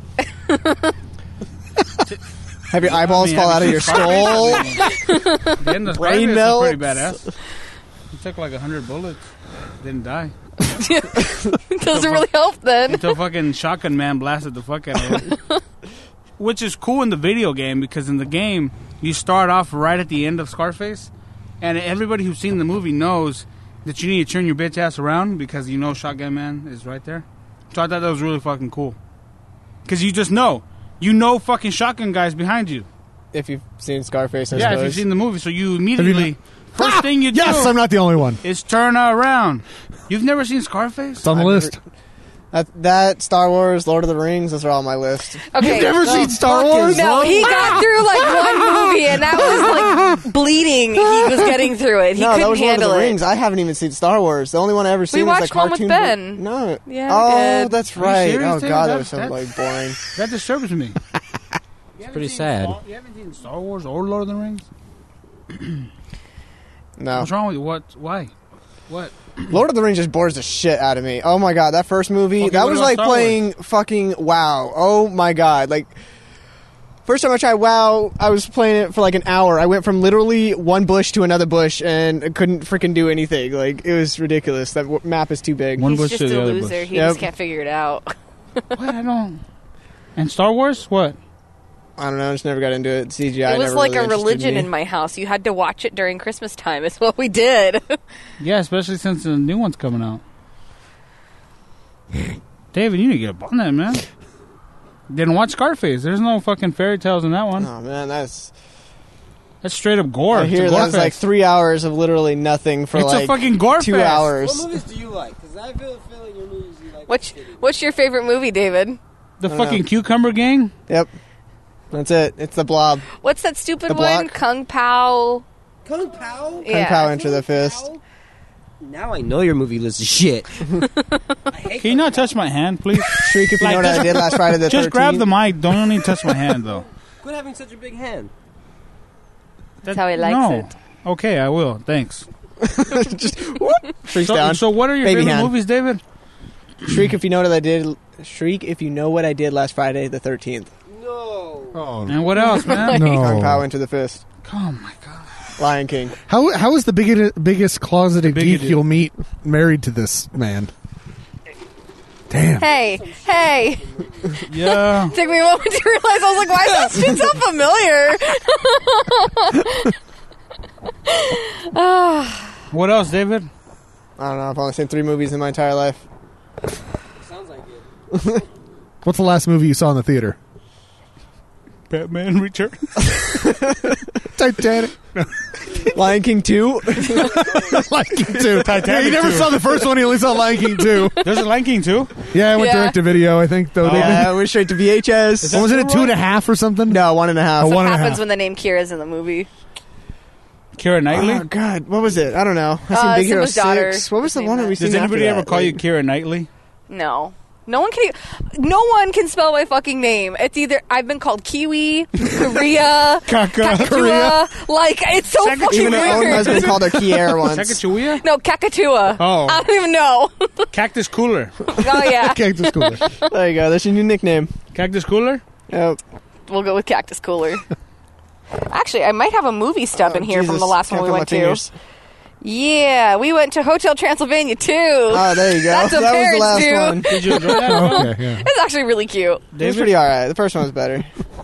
Have your eyeballs fall out of your skull? The end of Brain Scarface melt. was pretty badass. He took like 100 bullets. Didn't die. Doesn't really help then. Until fucking Shotgun Man blasted the fuck out of him. Which is cool in the video game, because in the game, you start off right at the end of Scarface, and everybody who's seen the movie knows that you need to turn your bitch ass around because you know Shotgun Man is right there. So I thought that was really fucking cool. Because you just know. You know fucking Shotgun Guy's behind you. If you've seen Scarface, I Yeah, if suppose. you've seen the movie. So you immediately... First thing you do Yes, I'm not the only one. is turn around. You've never seen Scarface? It's on the I've list. That Star Wars, Lord of the Rings, those are all on my list. Okay. You've never seen Star Wars? No, he got through like one movie, and that was like bleeding. He was getting through it. He No, that couldn't was Lord of handle the it. Rings. I haven't even seen Star Wars. The only one I ever seen was watched the one with cartoon. Ben. No. Yeah, we Oh, did. that's Are you right. serious, Oh David? god, that was so That's- like boring. That disturbs me. It's pretty sad. You haven't seen Star Wars or Lord of the Rings? No. What's wrong with you? What? Why? What? Lord of the Rings just bores the shit out of me. Oh my god, that first movie, Okay, that what was about like Star playing fucking WoW. Oh my god, like first time I tried WoW, I was playing it for like an hour. I went from literally one bush to another bush and couldn't freaking do anything. Like it was ridiculous. That map is too big. One He's bush just to the a other loser. bush. He Yep. just can't figure it out. What? I don't. And Star Wars? What? I don't know. I just never got into it. CGI. It was never like really a interested religion me. in my house. You had to watch it during Christmas time. It's what we did. Yeah, especially since the new one's coming out. David, you need to get up on that, man. Didn't watch Scarface. There's no fucking fairy tales in that one. Oh man, that's. That's straight up gore. I It's hear a gore that's like fest. 3 hours of literally nothing for It's like a fucking gore 2 fest. hours. What movies do you like? Because I feel like your movies you like. What's your favorite movie, David? The I don't fucking know. Cucumber Gang? Yep, that's it. It's the Blob. What's that stupid The one? Block? Kung Pao. Kung Pao? Kung Yeah. Pao Enter the Fist. Now I know your movie list is shit. Can you not touch my hand, please? Shriek if you Like, know what I just- did last Friday the 13th. Just grab the mic. Don't need to touch my hand, though. Quit having such a big hand. That's how he likes no. it. Okay, I will. Thanks. Just whoop, shrieks So, down. so what are your Baby favorite hand. movies, David? Shriek if you know what I did. Shriek if you know what I did last Friday the 13th. No. Oh, And what else, man? no. Kung Pao Enter the Fist. Oh, my God. Lion King. How is the biggest closeted Bigoted. geek you'll meet married to this man? Damn. Hey. Yeah. Took me a moment to realize. I was like, why is that shit so familiar? What else, David? I don't know. I've only seen 3 movies in my entire life. Sounds like it. What's the last movie you saw in the theater? Batman Returns. Titanic. Lion King 2. Lion King 2. Titanic He never 2. saw the first one. He only saw Lion King 2. There's a Lion King too. Yeah, I went Yeah. direct to video. I think though. Yeah, we went straight to VHS. What wasn't it 2.5 or something? No, 1.5. Oh, What 1.5. happens when the name Kira's in the movie? Keira Knightley. Oh God, what was it? I don't know. I seen Big Hero Simba's daughter. 6. What was the one that we seen? Does anybody after ever that? call you Like, Keira Knightley? No. No one can spell my fucking name. It's either I've been called Kiwi, Korea, Kakatua. Like, it's so fucking Even her own weird. husband called her Kier once. Sacagawea? No, Kakatua. Oh. I don't even know. Cactus Cooler. Oh yeah, Cactus Cooler. There you go. That's your new nickname. Cactus Cooler? Yep. we'll go with Cactus Cooler. Actually, I might have a movie stub in here from the last one we went to. Yeah, we went to Hotel Transylvania too. Oh, there you go. That's what that was the parents last do. one. Did you enjoy that? Okay, yeah. It's actually really cute. It was pretty alright. The first one was better.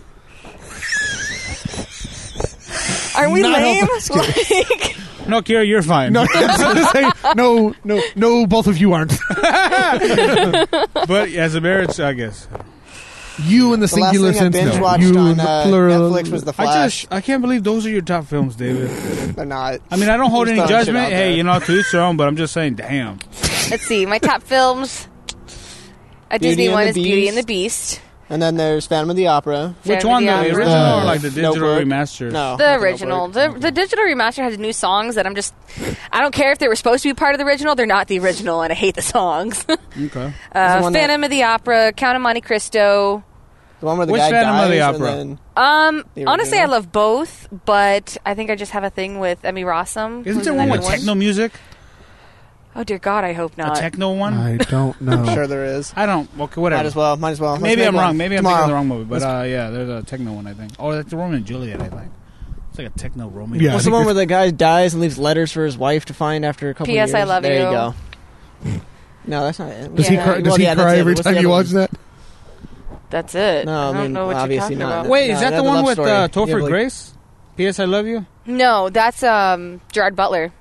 Aren't we No, lame? that's Like, No, Kira, you're fine. No, I was gonna say, no, both of you aren't. But as a marriage, I guess. You and the The last singular thing I sense. binge No. watched You on and the plural. Netflix was The Flash. I can't believe those are your top films, David. They're not. I mean, I don't hold Just any throwing shit judgment. out Hey, there. you know, to each their own, but I'm just saying, damn. let's see. My top films. A Beauty Disney and one the is Beauty Beast. and the Beast. And then there's Phantom of the Opera. Which Phantom one, of the the original Opera. or like the digital Notebook. remaster? No. The not original. Notebook. The digital remaster has new songs that I don't care if they were supposed to be part of the original. They're not the original, and I hate the songs. Okay. the one that- Phantom of the Opera, Count of Monte Cristo. The one where the Which guy Phantom dies of the and Opera? then- The Honestly, I original? love both, but I think I just have a thing with Emmy Rossum. Isn't who's there in one the with new techno music? Oh dear God, I hope A not. techno one? I don't know. I'm sure there is. I don't. Okay, whatever. Might as well. Let's Maybe make I'm one. wrong. Maybe I'm Tomorrow. thinking of the wrong movie. But yeah, there's a techno one, I think. Oh, that's the Romeo and Juliet, I think. It's like a techno Romeo. Yeah. I What's the think one this- where the guy dies and leaves letters for his wife to find after a couple P.S. years? I love there you. you go. No, that's not it. Does he Yeah. cry, Well, does he yeah, that's cry it. every What's the time you other watch one? that? That's it. No, I don't know what you're obviously talking not. about. Wait, No, is that the the one love with story. Yeah, Topher like- Grace? P.S. I Love You? No, that's Gerard Butler.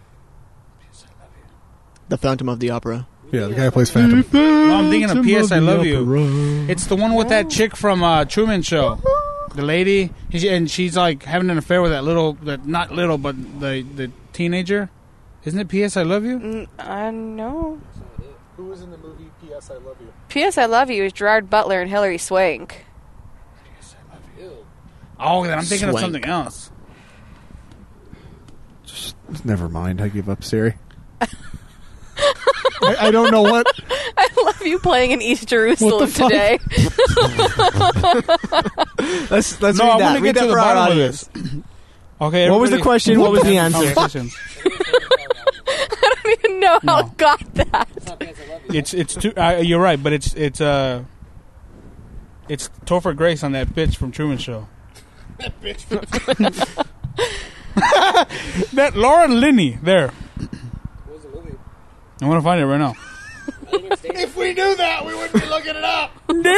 The Phantom of the Opera. Yeah, the guy who plays Phantom. No, I'm thinking of P.S. I Love You. It's the one with that chick from Truman Show. The lady, and she's like having an affair with not little, but the teenager. Isn't it P.S. I Love You? No. Who was in the movie P.S. I Love You? P.S. I Love You is Gerard Butler and Hilary Swank. Oh, then I'm thinking of Swank. something else. Just never mind. I give up, Siri. I don't know what. I love you playing in East Jerusalem fuck? today. Let's No, read I that. want to Read get that to the for our bottom of audience. this. Okay. What was the everybody- question? What was the answer? Conversations. I don't even know how I got that. It's too. You're right, but it's Topher Grace on that bitch from Truman Show. That Lauren Linney there. What was the movie? I want to find it right now. If we knew that, we wouldn't be looking it up.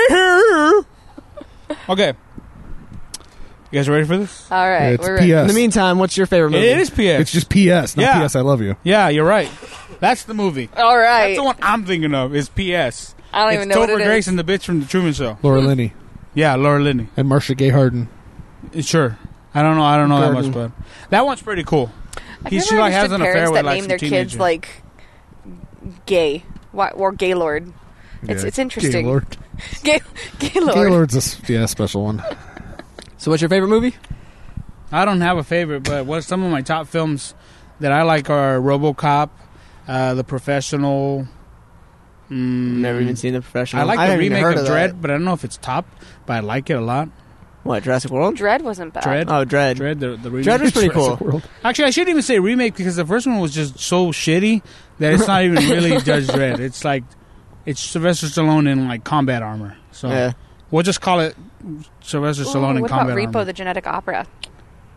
Okay. You guys ready for this? All right, It's we're ready. P.S. In the meantime, what's your favorite movie? It is P.S. It's just P.S., not Yeah. P.S. I Love You. Yeah, you're right. That's the movie. All That's right. the one I'm thinking of. Is P.S. I don't It's even know what Topher it Grace is. and the bitch from the Truman Show. Laura Linney Yeah, Laura Linney. and Marcia Gay Harden. Sure. I don't know that Gordon. much, but that one's pretty cool. I've She never like has understood an affair parents with that like name some their teenager. kids like gay or Gaylord. It's interesting. Gaylord. Gaylord. Gaylord's a special one. So what's your favorite movie? I don't have a favorite, but what some of my top films that I like are RoboCop, The Professional. Never even seen The Professional. I like the haven't even remake heard of that. Dredd, but I don't know if it's top, but I like it a lot. What, Jurassic World? Dredd wasn't bad. Dredd. Oh, Dredd. Dredd, the remake. Dredd was pretty Jurassic cool. World. Actually, I shouldn't even say remake because the first one was just so shitty that it's not even really Judge Dredd. It's like it's Sylvester Stallone in like combat armor. So Yeah. we'll just call it Sylvester Stallone in What about combat Repo, armor. the Genetic Opera?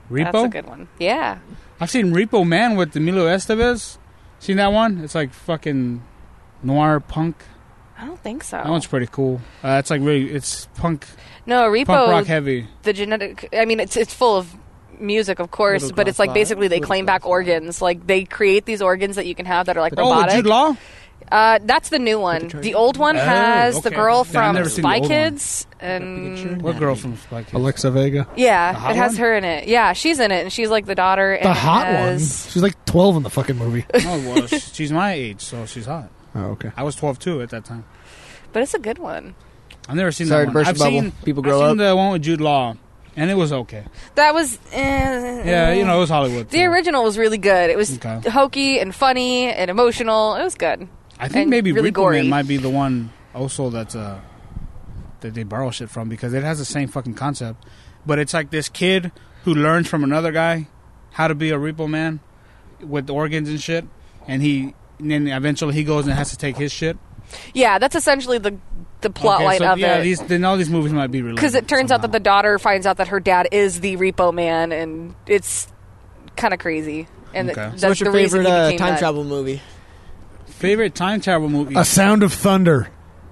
Repo? That's a good one. Yeah. I've seen Repo Man with Emilio Estevez. Seen that one? It's like fucking noir punk. I don't think so. That one's pretty cool. It's like really, it's punk No, Repo. punk rock heavy. The genetic. I mean, it's full of music, of course, Little but it's like Glass basically they Eye? claim back organs. Like they create these organs that you can have that are like Oh, with robotic. Jude Law? That's the new one. The old one has the okay. girl Yeah, I've from never seen the Spy old one. Kids, and What girl from Spy Kids? Alexa Vega. The yeah, hot it has one? her in it. Yeah, she's in it, and she's like the daughter. And The it hot one. has- She's like 12 in the fucking movie. Oh, well, she's my age, so she's hot. Oh, okay. I was 12 too at that time. But it's a good one. I've never seen Sorry that to one. burst I've your bubble. seen People grow I've up. seen the one with Jude Law, and it was okay. That was. Yeah, you know, it was Hollywood. The too. original was really good. It was Okay. hokey and funny and emotional. It was good. I think and maybe really Repo gory. Man might be the one also that's that they borrow shit from, because it has the same fucking concept, but it's like this kid who learns from another guy how to be a Repo Man with organs and shit, and then eventually he goes and has to take his shit. Yeah, that's essentially the plot line of it. Then all these movies might be related Because it turns out that the daughter finds out that her dad is the Repo Man, and it's kind of crazy. And Okay. that's So what's your the reason favorite he became time that. travel movie? favorite time travel movie. A Sound of Thunder.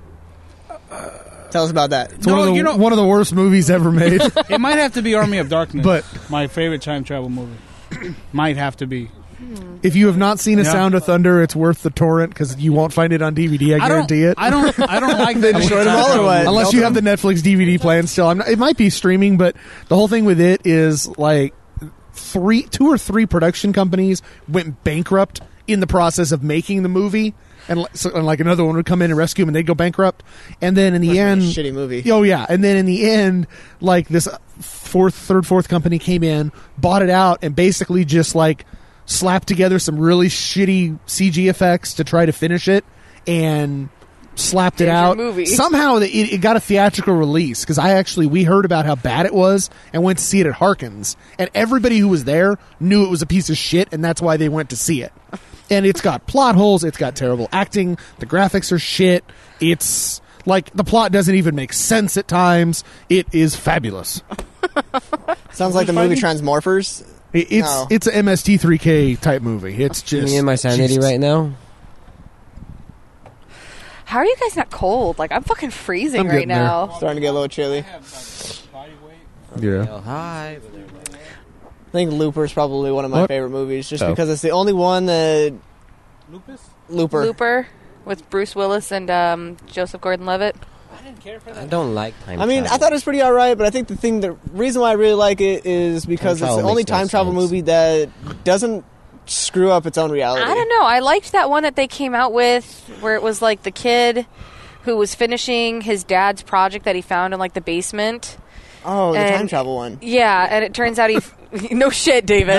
Tell us about that. It's one of the worst movies ever made. It might have to be Army of Darkness, But- my favorite time travel movie might have to be. If you have not seen A Yeah. Sound of Thunder, it's worth the torrent because you won't find it on DVD. I guarantee it. I don't like They that. destroyed them all or what? Unless you have the Netflix DVD plan still. It might be streaming, but the whole thing with it is like two or three production companies went bankrupt in the process of making the movie. And like another one would come in and rescue them, and they'd go bankrupt. And then in the end, Shitty movie. oh yeah, and then in the end, like this fourth company came in, bought it out, and basically just like slapped together some really shitty CG effects to try to finish it, and slapped it Here's your out. movie. Somehow it got a theatrical release because we heard about how bad it was and went to see it at Harkins, and everybody who was there knew it was a piece of shit, and that's why they went to see it. And it's got plot holes, it's got terrible acting, the graphics are shit, it's like the plot doesn't even make sense at times. It is fabulous. Sounds like the movie Transmorphers. No. It's an MST3K type movie. It's just Me and my sanity Jesus. right now. How are you guys not cold? Like, I'm fucking freezing I'm right getting there. now. Starting to get a little chilly. Yeah. Hi. I think Looper's probably one of my What? favorite movies, just Oh. because it's the only one that Looper. Looper with Bruce Willis and Joseph Gordon-Levitt. I don't like time I mean, I travel. thought it was pretty alright, but I think the reason why I really like it is because Time it's the travel only makes no time travel sense. movie that doesn't screw up its own reality. I don't know. I liked that one that they came out with where it was like the kid who was finishing his dad's project that he found in like the basement. Oh, the And- time travel one. Yeah, and it turns out he... no shit, David.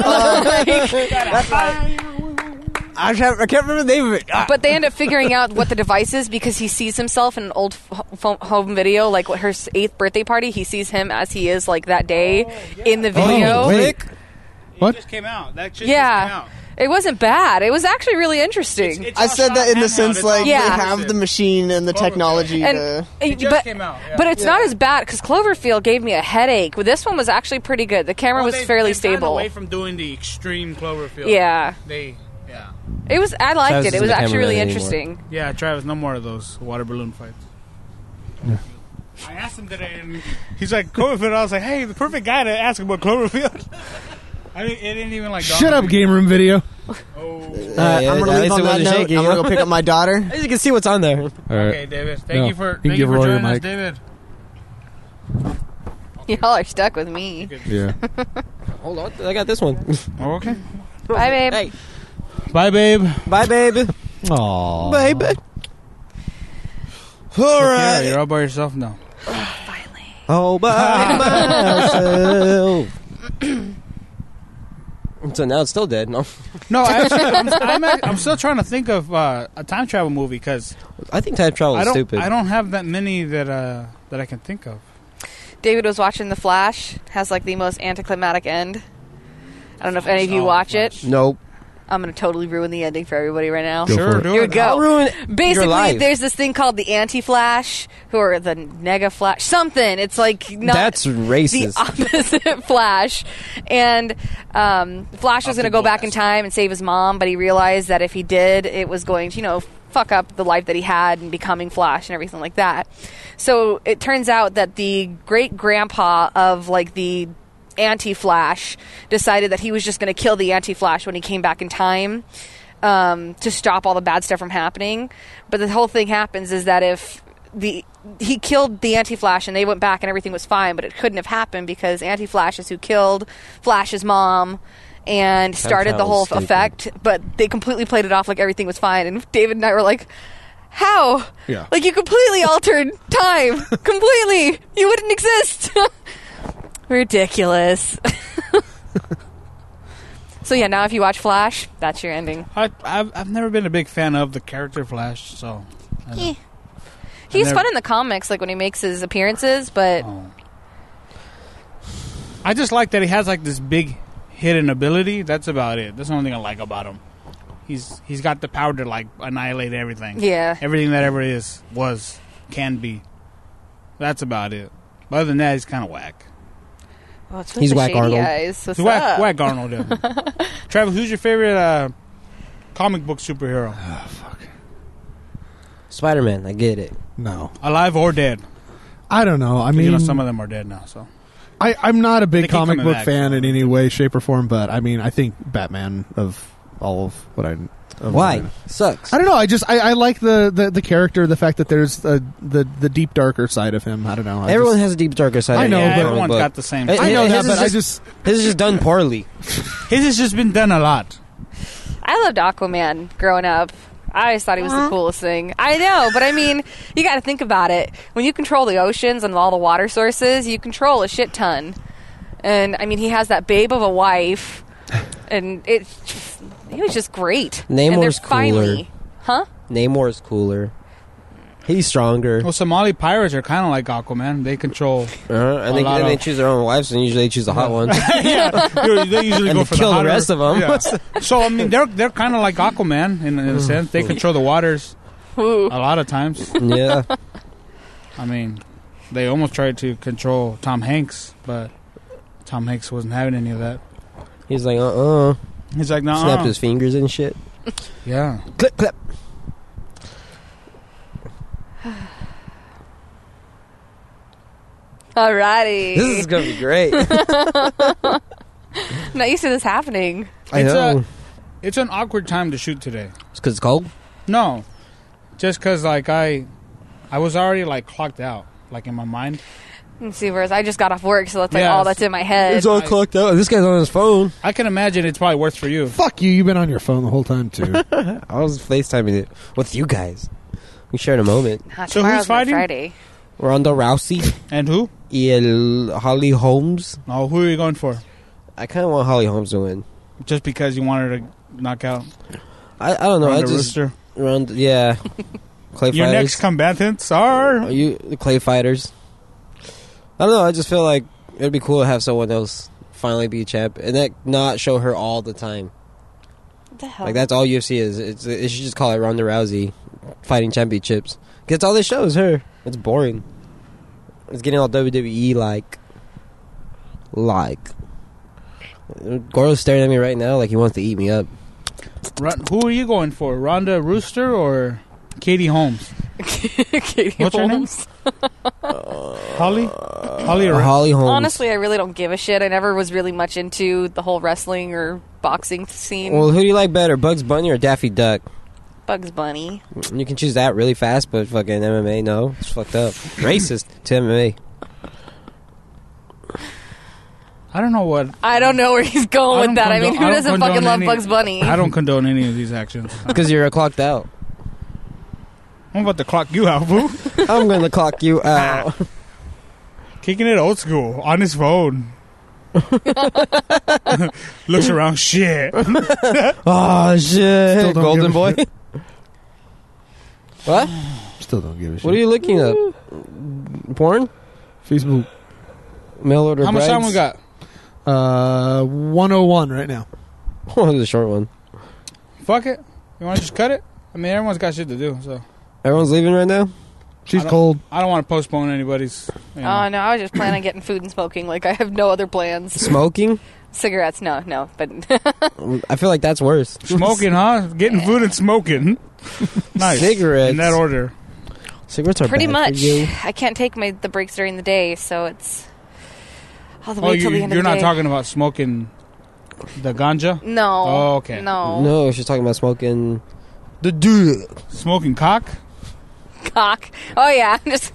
I can't remember the name of it. But they end up figuring out what the device is because he sees himself in an old home video, like what her 8th birthday party. He sees him as he is like that day in the video. Oh, wait. What? It just came out. That shit Yeah. just came out. It wasn't bad. It was actually really interesting. It's I all said shot that in the handheld. sense It's like all Yeah. they have the machine and the technology and to... It just but, came out, yeah. but it's not as bad because Cloverfield gave me a headache. But this one was actually pretty good. The camera was fairly they've gotten stable. away from doing the extreme Cloverfield. Yeah. Yeah. It was. I liked Travis it. It isn't was the actually cameraman really anymore. interesting. Yeah, Travis, no more of those water balloon fights. Yeah. I asked him today, and he's like, Cloverfield. I was like, hey, the perfect guy to ask about Cloverfield. I mean, it didn't even like. Shut up, Game Room Video. Oh. I'm at going to least leave it on that wasn't note. shaking, I'm you going to know? go pick up my daughter. At least you can see what's on there. All right. Okay, David. Thank No, you for you can thank you give for Roy your joining us, mic. David. Y'all are stuck with me. Yeah. Hold on, I got this one. Oh, okay. Bye, babe. Hey, Bye, babe. Bye, baby. Aww. Baby. All Yeah, right. you're all by yourself now. All by myself. so now it's still dead. No, No, actually, I'm still trying to think of a time travel movie because I think time travel is stupid. I don't have that many that I can think of. David was watching The Flash. Has like the most anticlimactic end. I don't know if any of you watch it. Nope. I'm going to totally ruin the ending for everybody right now. Go for Sure, it. do Here it. we go. I'll ruin your Basically, life. there's this thing called the Anti-Flash, who are the Nega Flash, something. It's like not That's the racist. opposite Flash. And Flash was going to go back in time and save his mom, but he realized that if he did, it was going to, fuck up the life that he had and becoming Flash and everything like that. So it turns out that the great-grandpa of, like, the Anti-Flash decided that he was just going to kill the Anti-Flash when he came back in time. To stop all the bad stuff from happening. But the whole thing happens is that if he killed the Anti-Flash and they went back and everything was fine, but it couldn't have happened because Anti-Flash is who killed Flash's mom and started the whole stupid. effect. But they completely played it off like everything was fine. And David and I were like, how? Yeah. Like, you completely altered time. Completely. You wouldn't exist. Ridiculous. So yeah, now if you watch Flash, that's your ending. I've never been a big fan of the character Flash, so I don't- Eh. He's never- fun in the comics, like when he makes his appearances, but I just like that he has like this big hidden ability. That's about it. That's the only thing I like about him. He's got the power to like annihilate everything. yeah. Everything that ever can be. That's about it. But other than that, he's kind of whack. Oh, it's He's the whack shady Arnold. eyes. What's He's up? whack Arnold. Yeah. Travis, who's your favorite comic book superhero? Spider-Man, I get it. No, Alive or dead? I don't know. I 'Cause, mean, some of them are dead now. So I'm not a They big keep comic coming book back, fan so. in any way, shape, or form. But I mean, I think Batman of all of what I. Of Why? what Sucks. I don't know. I like the character, the fact that there's the deep darker side of him. I don't know. Everyone has a deep, darker side. I of know, their yeah, but- comic everyone's book. got the same. It- I know his that, is but I just- just His is just done poorly. His has just been done a lot. I loved Aquaman growing up. I always thought he was the coolest thing. I know, but I mean, you got to think about it. When you control the oceans and all the water sources, you control a shit ton. And I mean, he has that babe of a wife, and it was just great. And they're Namor's cooler. finally, huh? Namor's cooler. He's stronger. Well, Somali pirates are kind of like Aquaman. They control. And they choose their own wives, and usually they choose the hot ones. They usually And go to for kill the hotter- rest of 'em. Yeah. So I mean, they're kind of like Aquaman in a sense. They control the waters Ooh. a lot of times. Yeah. I mean, they almost tried to control Tom Hanks, but Tom Hanks wasn't having any of that. He's like, He's like, no, snapped his fingers and shit. yeah. Clip, clip. Alrighty. This is gonna be great. Not used to this happening. I It's know. It's an awkward time to shoot today. It's because it's cold. No, just because like I was already like clocked out, like in my mind. Let's see, whereas I just got off work, so that's like Yes. all that's in my head. It's all clocked out. This guy's on his phone. I can imagine it's probably worse for you. fuck you. You've been on your phone the whole time too. I was FaceTiming it with you guys. We shared a moment. So Tomorrow's who's fighting? Friday. Ronda Rousey And who? and Holly Holmes. Oh, who are you going for? I kind of want Holly Holmes to win. Just because you want her to knock out I don't know. Ronda I just Rousey? yeah. Clay Your fighters. next combatants are. Are you the clay fighters? I don't know. I just feel like it'd be cool to have someone else finally be a champ and that not show her all the time. What the hell? Like that's all UFC is. It should just call it Ronda Rousey fighting championships. That's all they show is her. It's boring. It's getting all WWE like. Goro's staring at me right now like he wants to eat me up. Who are you going for? Ronda Rooster or Katie Holmes? Katie What's her name? Holmes. Holly? Holly or Holly Holmes. Honestly, I really don't give a shit. I never was really much into the whole wrestling or boxing scene. Well, who do you like better, Bugs Bunny or Daffy Duck? Bugs Bunny. You can choose that really fast, but fucking MMA, no. It's fucked up. Racist to MMA. I don't know what. I don't know where he's going I with that. I mean, don't who doesn't fucking condone love any- Bugs Bunny? I don't condone any of these actions. Because you're clocked out. I'm about to clock you out, boo. I'm going to clock you out. Kicking it old school on his phone. Looks around, shit. Oh, shit. Still don't Golden give a boy. shit. What? Still don't give a shit. What are you looking up? Porn? Facebook. Mail order How much brides? time we got? 101 right now. Oh, the short one. Fuck it. You want to just cut it? I mean, everyone's got shit to do, so. Everyone's leaving right now? She's cold. I don't want to postpone anybody's. You know. Oh, no, I was just planning on getting food and smoking. Like, I have no other plans. Smoking? Cigarettes, no, but... I feel like that's worse. Smoking, huh? Getting food and smoking. Nice. Cigarettes. In that order. Cigarettes are Pretty bad much. for you. I can't take the breaks during the day, so it's... I'll have to Oh, wait till the end of you're the not day. talking about smoking the ganja? No. Oh, okay. No. No, she's talking about smoking the dude. Smoking cock? Cock. Oh, yeah. Just...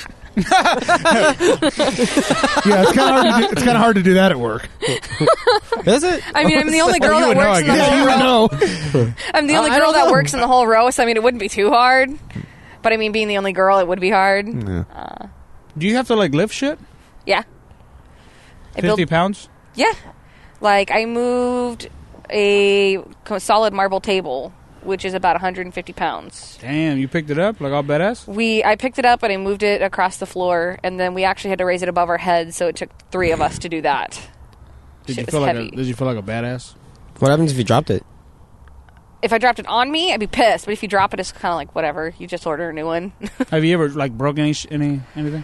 Yeah, it's kind of hard to do that at work. Is it? I mean, I'm the only girl you that would know, works I in the guess. whole You would row. know. I'm the only I girl don't that know. works in the whole row, so I mean, it wouldn't be too hard. But I mean, being the only girl, it would be hard. Do you have to, like, lift shit? Yeah. 50 pounds? Yeah. Like, I moved a solid marble table, which is about 150 pounds. Damn, you picked it up? Like all badass? I picked it up and I moved it across the floor, and then we actually had to raise it above our heads, so it took 3 of us to do that. Did Shit you was feel heavy. did you feel like a badass? What happens if you dropped it? If I dropped it on me, I'd be pissed. But if you drop it, it's kind of like whatever. You just order a new one. Have you ever, like, broken anything?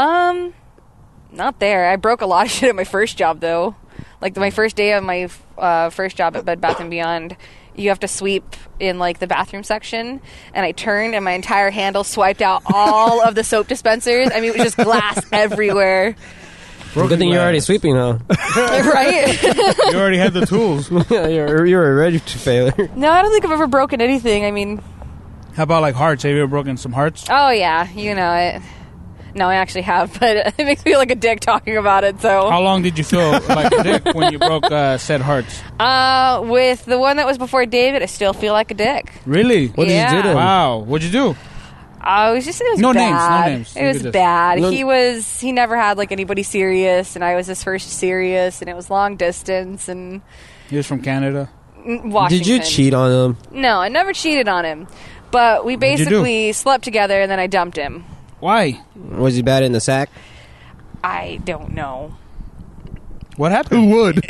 Not there. I broke a lot of shit at my first job, though. Like, my first day of my first job at Bed Bath & Beyond, you have to sweep in, like, the bathroom section. And I turned, and my entire handle swiped out all of the soap dispensers. I mean, it was just glass everywhere. Good thing you're already sweeping, huh? Right? You already had the tools. Yeah, you're ready to fail. No, I don't think I've ever broken anything. I mean, How about, like, hearts? Have you ever broken some hearts? oh, yeah, you know it. No, I actually have, but it makes me feel like a dick talking about it, so... How long did you feel like a dick when you broke said hearts? With the one that was before David, I still feel like a dick. Really? What did you do to him? Wow. What'd you do? It was No names, bad. no names. It was Look at this. bad. No- He never had like anybody serious, and I was his first serious, and it was long distance and He was from Canada. Washington. Did you cheat on him? No, I never cheated on him, but we What'd you do? basically slept together, and then I dumped him. Why? Was he bad in the sack? I don't know. What happened? Who would?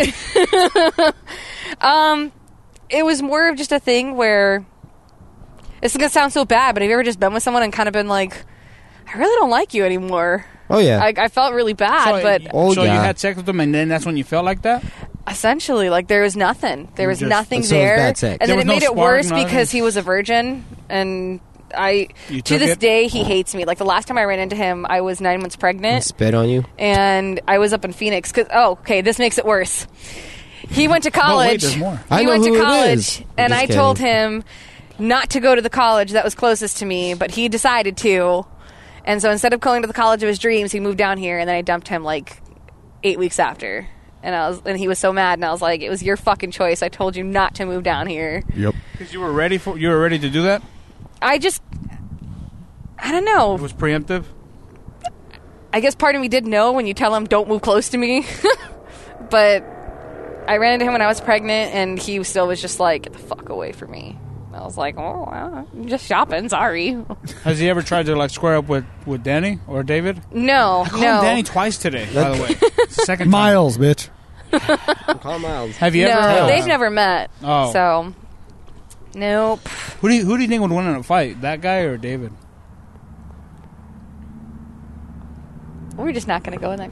It was more of just a thing where it's gonna sound so bad, but have you ever just been with someone and kind of been like, I really don't like you anymore? Oh, yeah. I felt really bad, but Oh, so you yeah. had sex with him, and then that's when you felt like that? essentially, like, there was nothing. There was Just- nothing So it was there. bad sex. And There then it was made no it spark, worse nothing? because he was a virgin, and You to took this it? day, he hates me. Like, the last time I ran into him, I was 9 months He pregnant, spit on you? and I was up in Phoenix. Okay, this makes it worse. He went to No, wait, college. there's more. I He know went who to it college, is. and Just I told kidding. him not to go to the college that was closest to me, but he decided to. And so instead of going to the college of his dreams, he moved down here, and then I dumped him like 8 weeks after. And he was so mad, and I was like, "It was your fucking choice. I told you not to move down here." Yep. Because you were ready to do that? I don't know. It was preemptive? I guess part of me did know when you tell him don't move close to me. But I ran into him when I was pregnant, and he still was just like, "Get the fuck away from me." I was like, "Oh, well, I'm just shopping. Sorry." Has he ever tried to, like, square up with Danny or David? No, I called him no. Danny twice today, by the way. It's the second time. Miles, bitch. Call Miles. Have you No, ever... they've never met. Oh. So, nope. Who do you think would win in a fight? That guy or David? We're just not going to go in that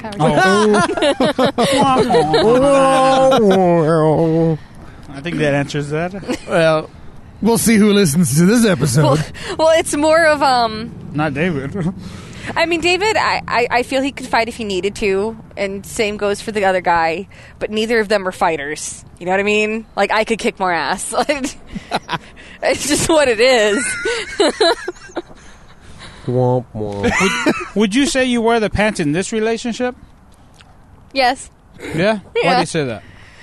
conversation. I think that answers that. Well, we'll see who listens to this episode. Well, it's more of Not David. I mean, David, I feel he could fight if he needed to, and same goes for the other guy, but neither of them are fighters. You know what I mean? Like, I could kick more ass. It's just what it is. Womp womp. Would you say you wear the pants in this relationship? Yes. Yeah? Why Yeah. do you say that?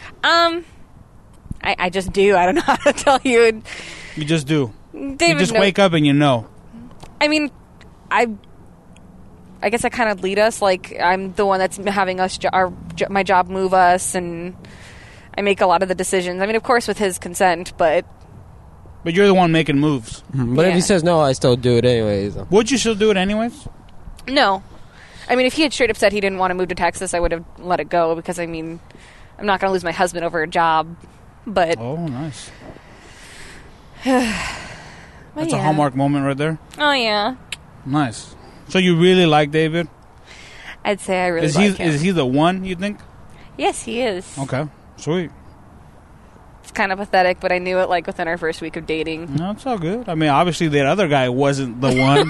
I just do. I don't know how to tell you. You just do. David, You just wake up and you know. I mean, I guess I kind of lead us. Like, I'm the one that's having us my job move us, and I make a lot of the decisions. I mean, of course, with his consent, but But you're the one making moves. But if Yeah. he says no, I still do it anyways. Would you still do it anyways? no. I mean, if he had straight up said he didn't want to move to Texas, I would have let it go because, I mean, I'm not going to lose my husband over a job. But Oh, nice. That's a Hallmark moment right there. Oh yeah, Nice. So you really like David? I'd say I really Is like him. Is he the one, you think? Yes, he is. Okay. Sweet. It's kind of pathetic, but I knew it like within our first week of dating. No, it's all good. I mean, obviously that other guy wasn't the one.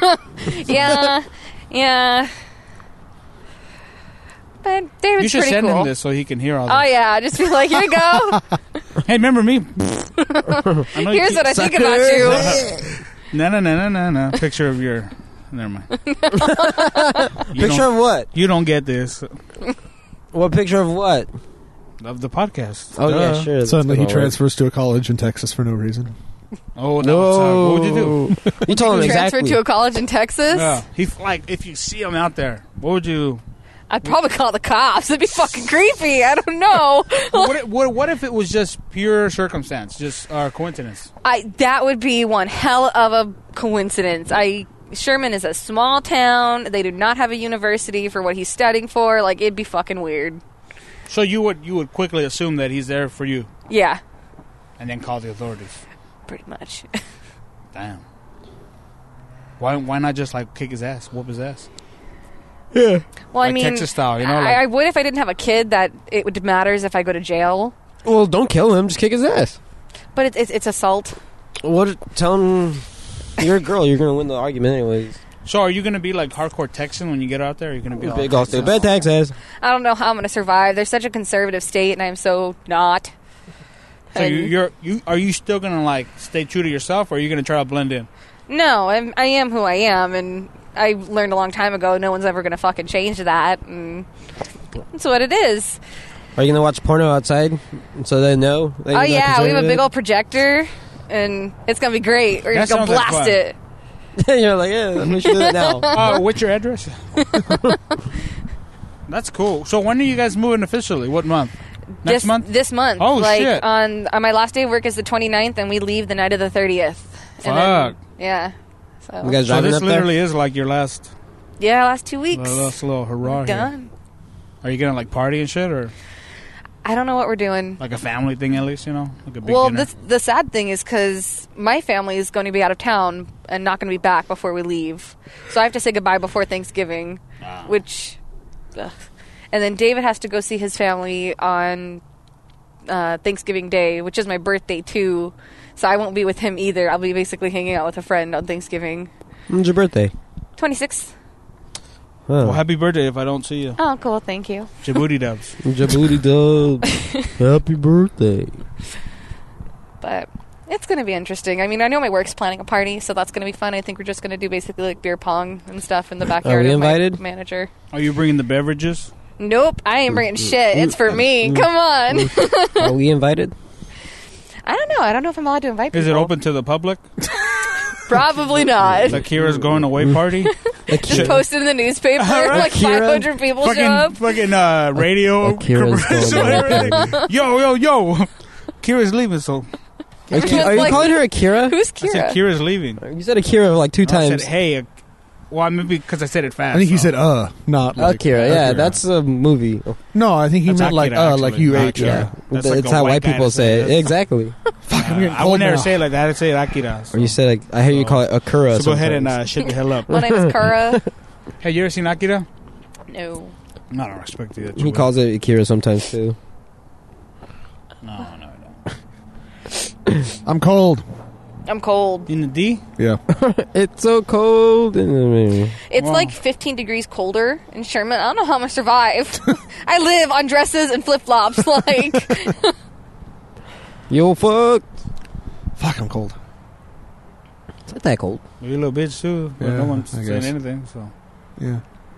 Yeah. But David's You should pretty send cool. him this so he can hear all this. Oh yeah, just be like, here you go. Hey, remember me? I know you Here's keep- what I think about you. No. Picture of your... Never mind. Picture of what? You don't get this. What picture of what? Of the podcast. Oh, Duh. yeah, sure. Suddenly he That's gonna transfers to a college in Texas for no reason. Oh, work. no. What would you do? You told him Transferred exactly. to a college in Texas. Yeah. If you see him out there, what would you... I'd probably call the cops. It'd be fucking creepy. I don't know. What if it was just pure circumstance, just coincidence? That would be one hell of a coincidence. Sherman is a small town. They do not have a university for what he's studying for. Like, it'd be fucking weird. So you would quickly assume that he's there for you, Yeah, and then call the authorities. pretty much. Damn. Why not just like kick his ass, whoop his ass? Well, I Like mean, Texas style, you know, like- I would if I didn't have a kid. That it would matters if I go to jail. Well, don't kill him. Just kick his ass. But it's assault. What? Tell him you're a girl. You're gonna win the argument anyways. So are you gonna be like hardcore Texan when you get out there? Are you gonna be all Big off the bad tax ass. I don't know how I'm going to survive. There's such a conservative state, and I'm so not. So And- are you still gonna like stay true to yourself, or are you gonna try to blend in? No, I am who I am, and I learned a long time ago no one's ever going to fucking change that, and that's what it is. Are you gonna watch porno outside so they know? That Oh, you're not yeah, we have a conservative? big old projector, and it's going to be great. We're That just going to sounds like blast fun. it. You're like, yeah, we should do that now. What's your address? That's cool. So when are you guys moving officially? What month? Next month? This month. Oh, like, shit. On my last day of work is the 29th, and we leave the night of the 30th. And then- Fuck. yeah. So, You guys So driving this up there? literally is like your last last 2 weeks. little hurrah here. Done. Are you gonna like party and shit, or I don't know what we're doing. like a family thing at least? You know, like a big Well, dinner? the sad thing is because my family is going to be out of town and not going to be back before we leave. So I have to say goodbye before Thanksgiving, which... Ugh. And then David has to go see his family on Thanksgiving Day, which is my birthday, too. So I won't be with him either. I'll be basically hanging out with a friend on Thanksgiving. When's your birthday? 26th. Huh. Well, happy birthday if I don't see you. Oh, cool. Thank you. Djibouti dubs. Djibouti dub. Happy birthday. But it's going to be interesting. I mean, I know my work's planning a party, so that's going to be fun. I think we're just going to do basically like beer pong and stuff in the backyard we of invited? my manager. Are you bringing the beverages? Nope, I ain't bringing shit. It's for me. Come on. Are we invited? I don't know. I don't know if I'm allowed to invite people. Is it open to the public? Probably not. The Kira's going away party? Just posted in the newspaper. Like Akira? 500 people show up. fucking radio Akira's commercial going and everything. Yo. Kira's leaving, so Are you like- calling her Akira? Who's I said Kira? Kira's leaving. You said Akira like 2 I times. said, hey. Well, maybe because I said it fast. I think he so. said not like Akira, yeah, Akira. that's a movie. No, I think he That's meant like Akira, like actually. UH. Akira. Yeah. That's It's like a how white white guy people to say it. say. Exactly. Fuck, I'm getting I would cold never now. say it like that. I'd say Akira. Or you said, like, I hear you call it Akira. So go ahead and sometimes. shut the hell up. My name is Kara. Hey, you ever seen Akira? No. No, I don't respect you. He calls it Akira sometimes too. No. I'm cold. I'm cold. In the D? Yeah. It's so cold. In It's Wow. like 15 degrees colder in Sherman. I don't know how I'm going to survive. I live on dresses and flip-flops. Like, Yo, fuck. Fuck, I'm cold. It's not that cold. You're a little bitch, too. But Yeah, no one's I saying guess. anything, so. Yeah.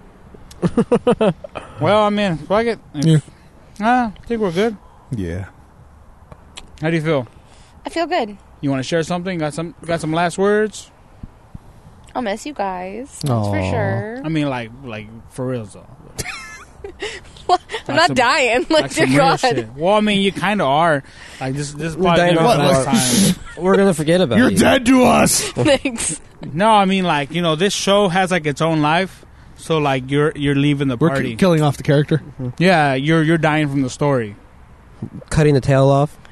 Well, I mean, fuck it. Yeah. I think we're good. Yeah. How do you feel? I feel good. You want to share something? Got some last words? I'll miss you guys. That's for Aw. sure. I mean, like for real, though. I'm not some- dying. Like, some dear real God. shit. Well, I mean, you kind of are. Like, this is probably dying gonna be the of last time. We're gonna forget about You're you. dead to us. Thanks. No, I mean, like, you know, this show has, like, its own life. So, like, you're leaving the We're party. killing off the character. Yeah, you're dying from the story. Cutting the tail off.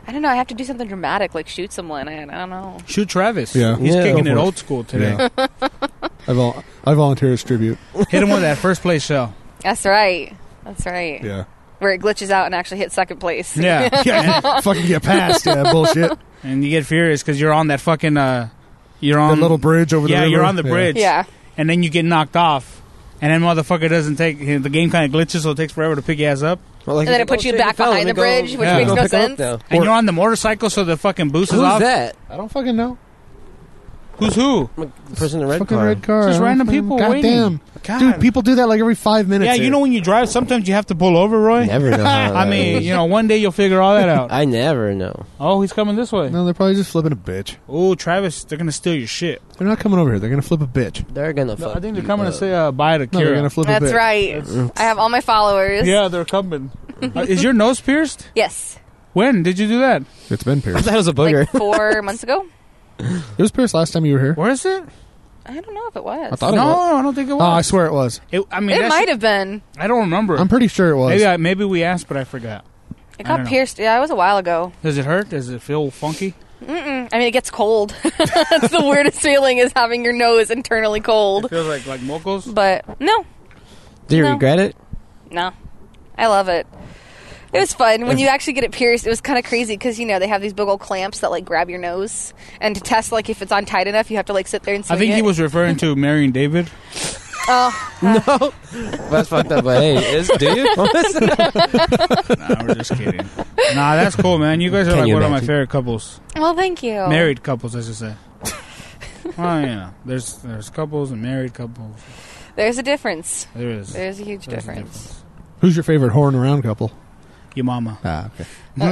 I don't know. I have to do something dramatic, like shoot someone. I don't know. Shoot Travis. Yeah. He's Yeah. kicking Go it for it. old school today. Yeah. I volunteer as tribute. Hit him with that first place shell. That's right. That's right. Yeah. Where it glitches out and actually hits second place. Yeah. Yeah. Fucking get past. Yeah. Bullshit. And you get furious because you're on that fucking, you're on The little bridge over the river. Yeah, you're on the bridge. Yeah. And then you get knocked off. And then motherfucker doesn't take, the game kind of glitches, so it takes forever to pick your ass up. Well, like, And then it puts you back behind the bridge, which Yeah. makes Go no pick 'em up sense. now. And you're on the motorcycle, so the fucking boost is Who's off. that? I don't fucking know. Who's who? The person in the red Fucking car. red car. Just I don't random fucking- people God waiting. damn. God. Dude, people do that like every 5 minutes. Yeah, you here. know when you drive, sometimes you have to pull over, Roy. Never know. How I that mean, is. you know, one day you'll figure all that out. I never know. Oh, he's coming this way. No, they're probably just flipping a bitch. Oh, Travis, they're gonna steal your shit. They're not coming over here. They're gonna flip a bitch. They're gonna. No, fuck I think they're you coming to up. say bye to No, they're Kira. gonna flip a That's bitch. right. I have all my followers. Yeah, they're coming. Is your nose pierced? Yes. When did you do that? It's been I pierced. thought it was a booger. Like 4 months ago. It was pierced last time you were here. Where is it? I don't know if it was. I thought No, it was. I don't think it was. Oh, I swear it was. I mean, It that's- might have been. I don't remember. I'm pretty sure it was. Maybe we asked, but I forgot. It I got don't know. pierced. Yeah, it was a while ago. Does it hurt? Does it feel funky? I mean, it gets cold. That's the weirdest feeling, is having your nose internally cold. It feels like mocos. But no, Do you No. regret it? no, I love it. It was fun when you actually get it pierced. It was kind of crazy because they have these big old clamps that like grab your nose, and to test like if it's on tight enough, you have to like sit there and swing I think it. he was referring to marrying David. Oh, That's fucked up. But hey, do you? Nah, we're just kidding. Nah, that's cool, man. You guys are Can like you one of my imagine? favorite couples. well, thank you. Married couples, I should say. Well, there's couples and married couples. There's a difference. There is. There's a huge There's a difference. Who's your favorite whoring around couple? Your mama. Ah, okay.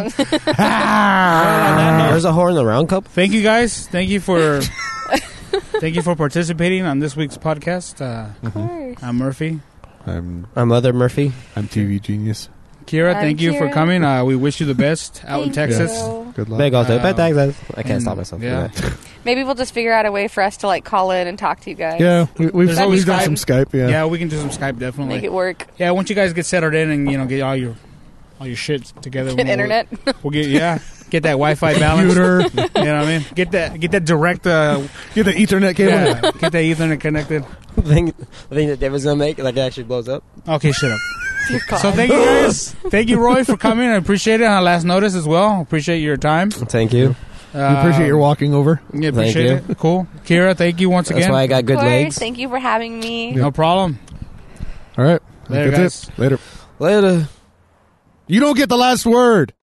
There's a whore in the round cup. Thank you guys. Thank you for participating on this week's podcast. Of course. I'm Murphy. I'm Mother Murphy. TV genius. Kira, I'm thank you for Kira. coming. We wish you the best out in Thank Texas. you. Good luck. Big also. Uh, Texas. I can't and- stop myself. yeah. from that. Maybe we'll just figure out a way for us to like call in and talk to you guys. Yeah, we've There's always done some Skype. Yeah. Yeah, we can do some Skype definitely. Make it work. Yeah, once you guys get settled in and get all your shit together, Get internet. We'll get get that Wi-Fi balance. Computer. You know what I mean? Get that direct. Get the Ethernet cable. Yeah, get that Ethernet connected. the thing that David's gonna make, like, it actually blows up. Okay, shut up. So thank you guys. Thank you, Roy, for coming. I appreciate it on last notice as well. Appreciate your time. Thank you. We appreciate your walking over. Yeah, appreciate it. Cool. Kira, thank you once That's again. why I got Of good course. legs. Thank you for having me. No problem. All right. Later, That's guys. it. Later. Later. You don't get the last word.